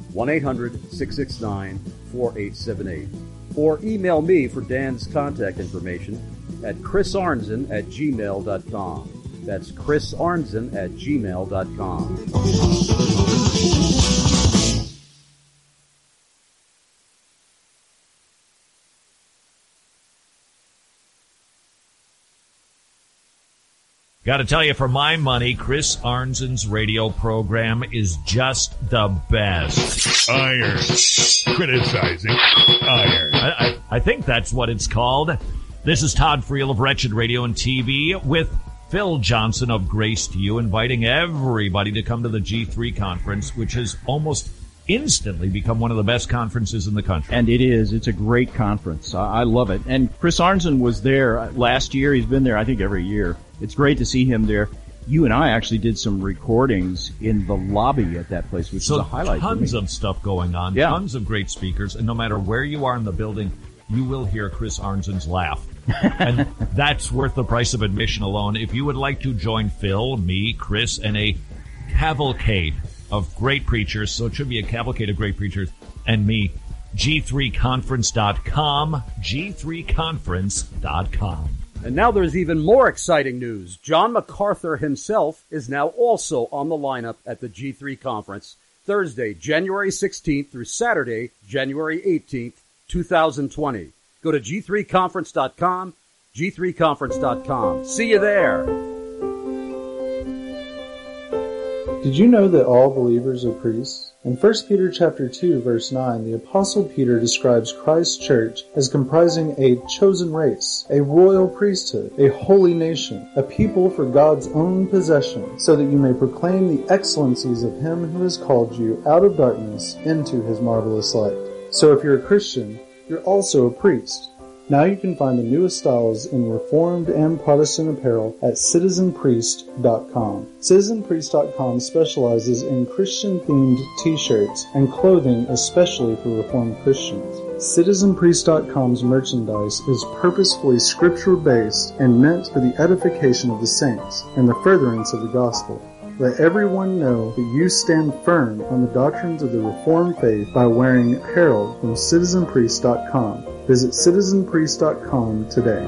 1-800-669-4878. Or email me for Dan's contact information at chrisarnzen@gmail.com. That's chrisarnzen@gmail.com. Got to tell you, for my money, Chris Arnzen's radio program is just the best. Iron. Criticizing iron. I think that's what it's called. This is Todd Friel of Wretched Radio and TV with Phil Johnson of Grace to You, inviting everybody to come to the G3 conference, which has almost instantly become one of the best conferences in the country. And it is. It's a great conference. I love it. And Chris Arnzen was there last year. He's been there, I think, every year. It's great to see him there. You and I actually did some recordings in the lobby at that place, which is a highlight for me. Tons of stuff going on, tons of great speakers, and no matter where you are in the building, you will hear Chris Arnzen's laugh. And that's worth the price of admission alone. If you would like to join Phil, me, Chris, and a cavalcade of great preachers, so it should be a cavalcade of great preachers, and me, G3conference.com, G3conference.com. And now there's even more exciting news. John MacArthur himself is now also on the lineup at the G3 conference, Thursday, January 16th through Saturday, January 18th, 2020. Go to G3conference.com, G3conference.com. See you there. Did you know that all believers are priests? In 1 Peter chapter 2, verse 9, the Apostle Peter describes Christ's church as comprising a chosen race, a royal priesthood, a holy nation, a people for God's own possession, so that you may proclaim the excellencies of Him who has called you out of darkness into His marvelous light. So if you're a Christian, you're also a priest. Now you can find the newest styles in Reformed and Protestant apparel at CitizenPriest.com. CitizenPriest.com specializes in Christian-themed t-shirts and clothing especially for Reformed Christians. CitizenPriest.com's merchandise is purposefully scripture-based and meant for the edification of the saints and the furtherance of the gospel. Let everyone know that you stand firm on the doctrines of the Reformed faith by wearing apparel from CitizenPriest.com. Visit CitizenPriest.com today.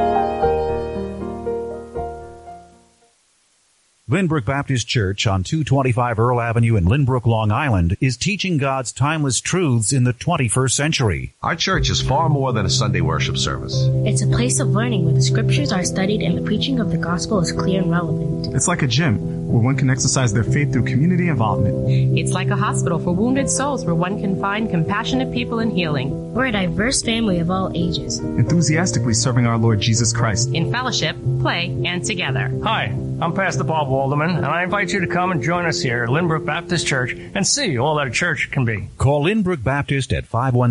Lynbrook Baptist Church on 225 Earl Avenue in Lynbrook, Long Island is teaching God's timeless truths in the 21st century. Our church is far more than a Sunday worship service. It's a place of learning where the scriptures are studied and the preaching of the gospel is clear and relevant. It's like a gym where one can exercise their faith through community involvement. It's like a hospital for wounded souls where one can find compassionate people in healing. We're a diverse family of all ages, enthusiastically serving our Lord Jesus Christ. In fellowship, play, and together. Hi, I'm Pastor Bob Walderman, and I invite you to come and join us here at Lynbrook Baptist Church and see all that a church can be. Call Lynbrook Baptist at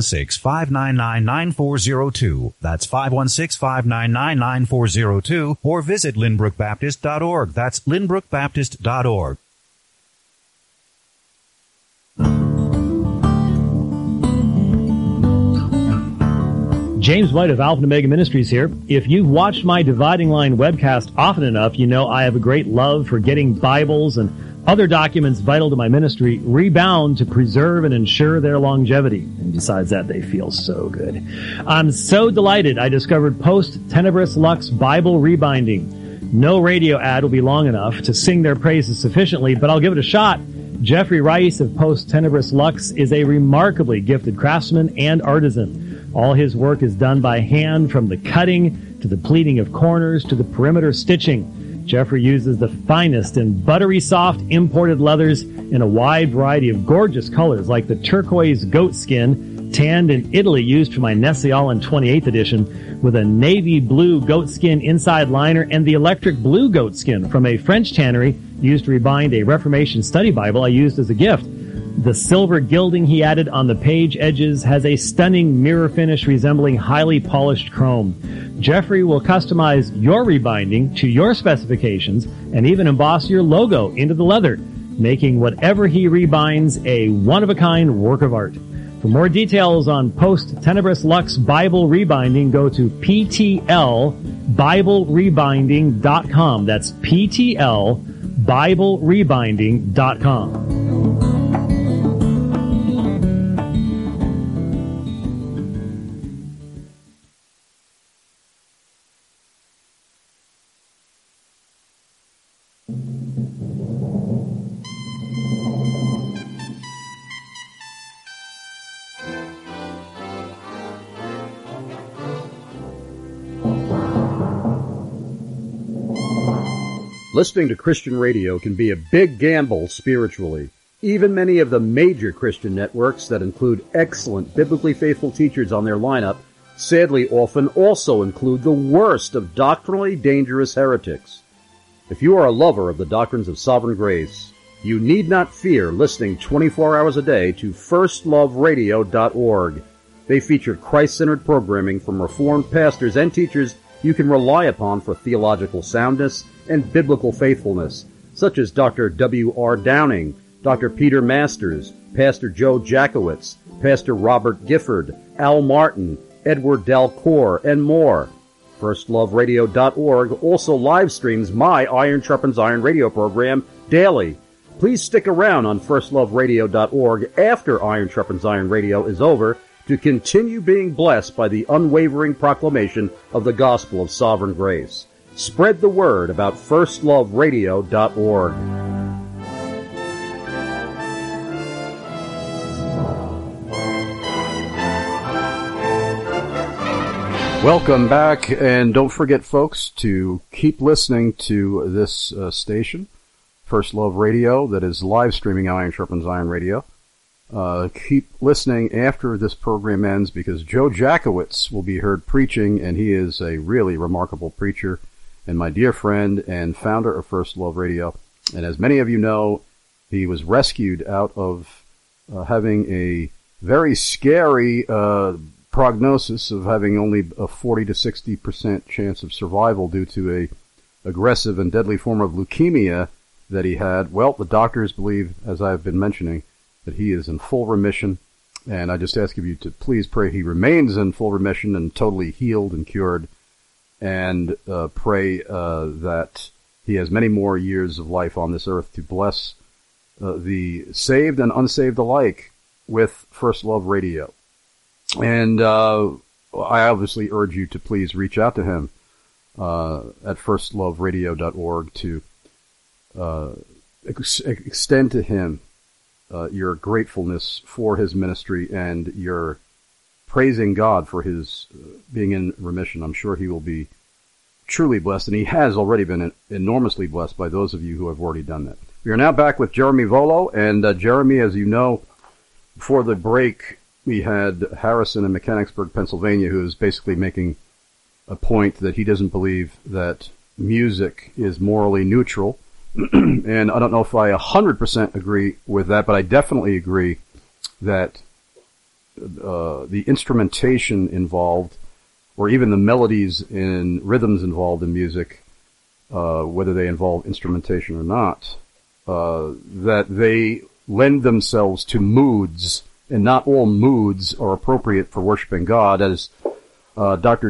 516-599-9402. That's 516-599-9402, or visit lynbrookbaptist.org. That's lynbrookbaptist.org. James White of Alpha and Omega Ministries here. If you've watched my Dividing Line webcast often enough, you know I have a great love for getting Bibles and other documents vital to my ministry rebound to preserve and ensure their longevity. And besides that, they feel so good. I'm so delighted I discovered Post Tenebris Lux Bible Rebinding. No radio ad will be long enough to sing their praises sufficiently, but I'll give it a shot. Jeffrey Rice of Post Tenebris Lux is a remarkably gifted craftsman and artisan. All his work is done by hand, from the cutting to the pleating of corners to the perimeter stitching. Jeffrey uses the finest and buttery soft imported leathers in a wide variety of gorgeous colors, like the turquoise goat skin, tanned in Italy, used for my Nestle-Aland 28th edition, with a navy blue goat skin inside liner, and the electric blue goat skin from a French tannery used to rebind a Reformation study Bible I used as a gift. The silver gilding he added on the page edges has a stunning mirror finish resembling highly polished chrome. Jeffrey will customize your rebinding to your specifications and even emboss your logo into the leather, making whatever he rebinds a one-of-a-kind work of art. For more details on Post Tenebris Lux Bible Rebinding, go to PTLBibleRebinding.com. That's PTLBibleRebinding.com. Listening to Christian radio can be a big gamble spiritually. Even many of the major Christian networks that include excellent biblically faithful teachers on their lineup sadly often also include the worst of doctrinally dangerous heretics. If you are a lover of the doctrines of sovereign grace, you need not fear listening 24 hours a day to firstloveradio.org. They feature Christ-centered programming from Reformed pastors and teachers you can rely upon for theological soundness and biblical faithfulness, such as Dr. W.R. Downing, Dr. Peter Masters, Pastor Joe Jackowitz, Pastor Robert Gifford, Al Martin, Edward Dalcour, and more. FirstLoveRadio.org also live streams my Iron Sharpens Iron radio program daily. Please stick around on FirstLoveRadio.org after Iron Sharpens Iron radio is over to continue being blessed by the unwavering proclamation of the gospel of sovereign grace. Spread the word about FirstLoveRadio.org. Welcome back, and don't forget, folks, to keep listening to this station, First Love Radio, that is live streaming Iron Sharpens Iron Radio. Keep listening after this program ends, because Joe Jackowitz will be heard preaching, and he is a really remarkable preacher and my dear friend and founder of First Love Radio. And as many of you know, he was rescued out of having a very scary prognosis of having only a 40 to 60% chance of survival due to a aggressive and deadly form of leukemia that he had. Well, the doctors believe, as I've been mentioning, that he is in full remission, and I just ask of you to please pray he remains in full remission and totally healed and cured, and pray that he has many more years of life on this earth to bless the saved and unsaved alike with First Love Radio. And I obviously urge you to please reach out to him at firstloveradio.org to extend to him your gratefulness for his ministry and your praising God for his being in remission. I'm sure he will be truly blessed, and he has already been enormously blessed by those of you who have already done that. We are now back with Jeremy Volo, and Jeremy, as you know, before the break, we had Harrison in Mechanicsburg, Pennsylvania, who is basically making a point that he doesn't believe that music is morally neutral. And I don't know if I 100% agree with that, but I definitely agree that the instrumentation involved, or even the melodies and rhythms involved in music, whether they involve instrumentation or not, that they lend themselves to moods, and not all moods are appropriate for worshiping God, as Dr.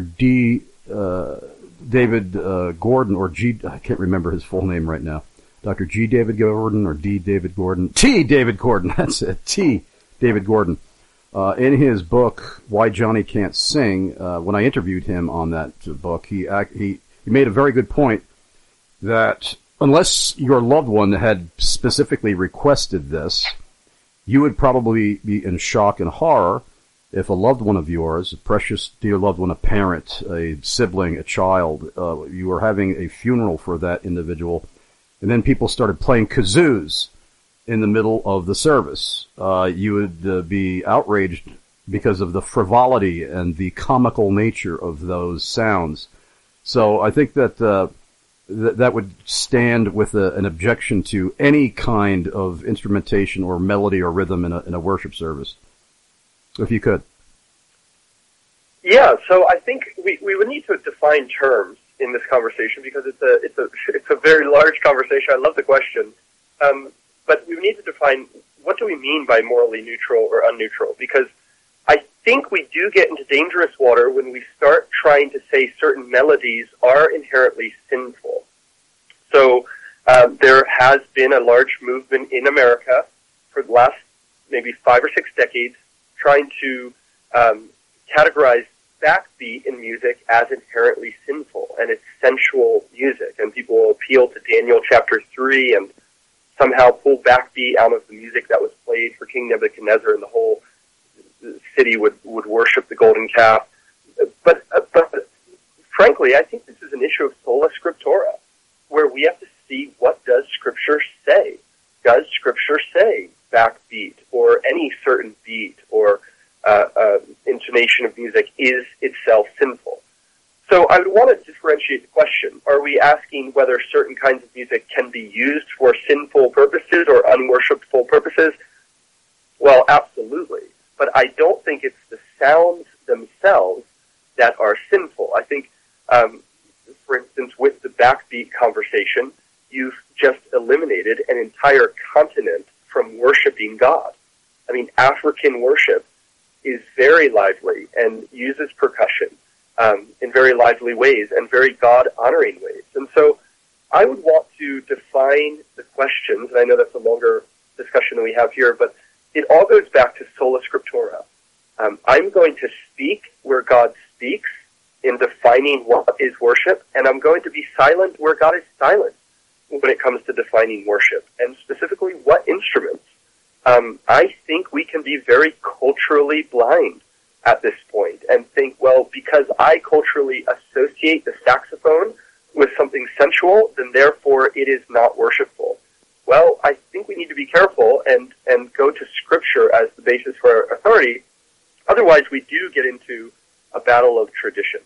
David Gordon, or I can't remember his full name right now. Dr. G. David Gordon, or D. David Gordon. T. David Gordon, that's it. T. David Gordon. In his book, Why Johnny Can't Sing, when I interviewed him on that book, he made a very good point that unless your loved one had specifically requested this, you would probably be in shock and horror if a loved one of yours, a precious dear loved one, a parent, a sibling, a child, you were having a funeral for that individual, and then people started playing kazoos in the middle of the service. You would be outraged because of the frivolity and the comical nature of those sounds. So I think that that would stand with an objection to any kind of instrumentation or melody or rhythm in a worship service. If you could. Yeah, so I think we would need to define terms in this conversation, because it's a very large conversation. I love the question. But we need to define, what do we mean by morally neutral or unneutral? Because I think we do get into dangerous water when we start trying to say certain melodies are inherently sinful. So there has been a large movement in America for the last maybe 5 or 6 decades trying to categorize backbeat in music as inherently sinful, and it's sensual music. And people will appeal to Daniel chapter 3 and somehow pull backbeat out of the music that was played for King Nebuchadnezzar, and the whole city would worship the golden calf. But frankly, I think this is an issue of sola scriptura, where we have to see, what does Scripture say? Does Scripture say backbeat or any certain beat or intonation of music is itself sinful? So I would want to differentiate the question. Are we asking whether certain kinds of music can be used for sinful purposes or unworshipful purposes? Well, absolutely. But I don't think it's the sounds themselves that are sinful. I think, for instance, with the backbeat conversation, you've just eliminated an entire continent from worshiping God. I mean, African worship is very lively and uses percussion in very lively ways and very God-honoring ways. And so I would want to define the questions, and I know that's a longer discussion than we have here, but it all goes back to sola scriptura. I'm going to speak where God speaks in defining what is worship, and I'm going to be silent where God is silent when it comes to defining worship, and specifically what instruments. I think we can be very culturally blind at this point and think, well, because I culturally associate the saxophone with something sensual, then therefore it is not worshipful. Well, I think we need to be careful and go to Scripture as the basis for our authority. Otherwise, we do get into a battle of tradition.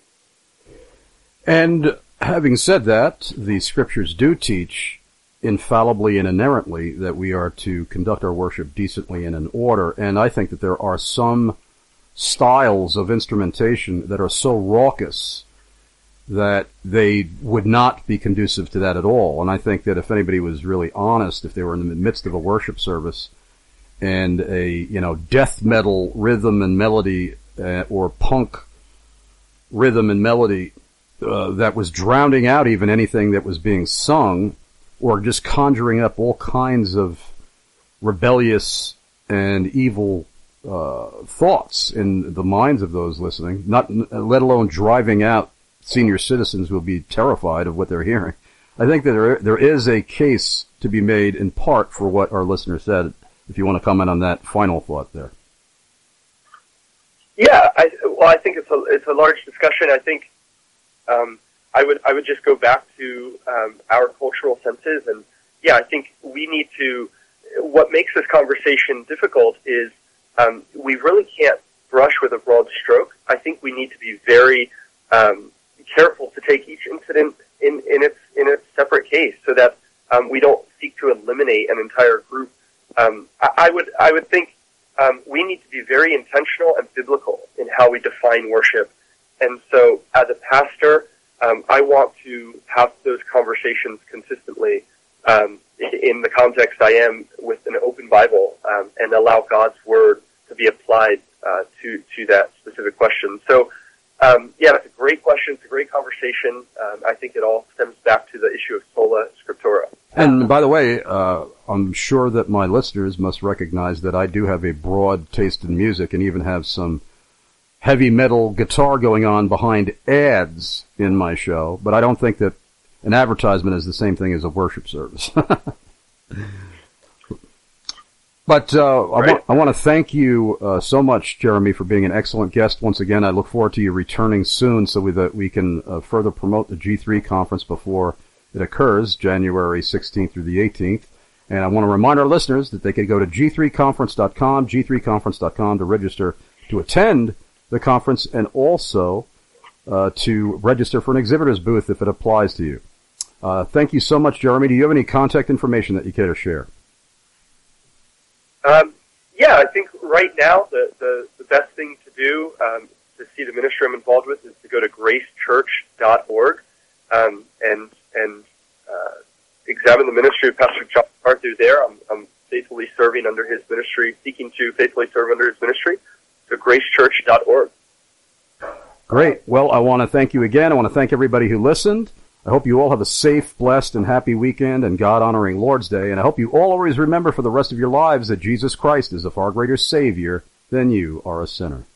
And having said that, the Scriptures do teach infallibly and inerrantly that we are to conduct our worship decently and in order. And I think that there are some styles of instrumentation that are so raucous that they would not be conducive to that at all. And I think that if anybody was really honest, if they were in the midst of a worship service and a, death metal rhythm and melody, or punk rhythm and melody, that was drowning out even anything that was being sung, or just conjuring up all kinds of rebellious and evil thoughts in the minds of those listening, let alone driving out senior citizens who will be terrified of what they're hearing. I think that there is a case to be made in part for what our listener said, if you want to comment on that final thought there. Yeah, I think it's a large discussion. I think I would just go back to our cultural senses, and yeah, I think we need to. What makes this conversation difficult is we really can't brush with a broad stroke. I think we need to be very careful to take each incident in its separate case, so that we don't seek to eliminate an entire group. I would think we need to be very intentional and biblical in how we define worship, and so as a pastor, I want to have those conversations consistently in the context I am with an open Bible, and allow God's Word to be applied to that specific question. So, yeah, that's a great question. It's a great conversation. I think it all stems back to the issue of sola scriptura. And by the way, I'm sure that my listeners must recognize that I do have a broad taste in music and even have some heavy metal guitar going on behind ads in my show, but I don't think that an advertisement is the same thing as a worship service. But I want to thank you so much, Jeremy, for being an excellent guest. Once again, I look forward to you returning soon so that we can further promote the G3 conference before it occurs, January 16th through the 18th. And I want to remind our listeners that they can go to g3conference.com, g3conference.com to register to attend the conference, and also to register for an exhibitor's booth if it applies to you. Thank you so much, Jeremy. Do you have any contact information that you care to share? Yeah, I think right now the best thing to do to see the ministry I'm involved with is to go to gracechurch.org and examine the ministry of Pastor John MacArthur there. I'm faithfully serving under his ministry, seeking to faithfully serve under his ministry. So gracechurch.org. Great. Well, I want to thank you again. I want to thank everybody who listened. I hope you all have a safe, blessed, and happy weekend and God-honoring Lord's Day. And I hope you all always remember for the rest of your lives that Jesus Christ is a far greater Savior than you are a sinner.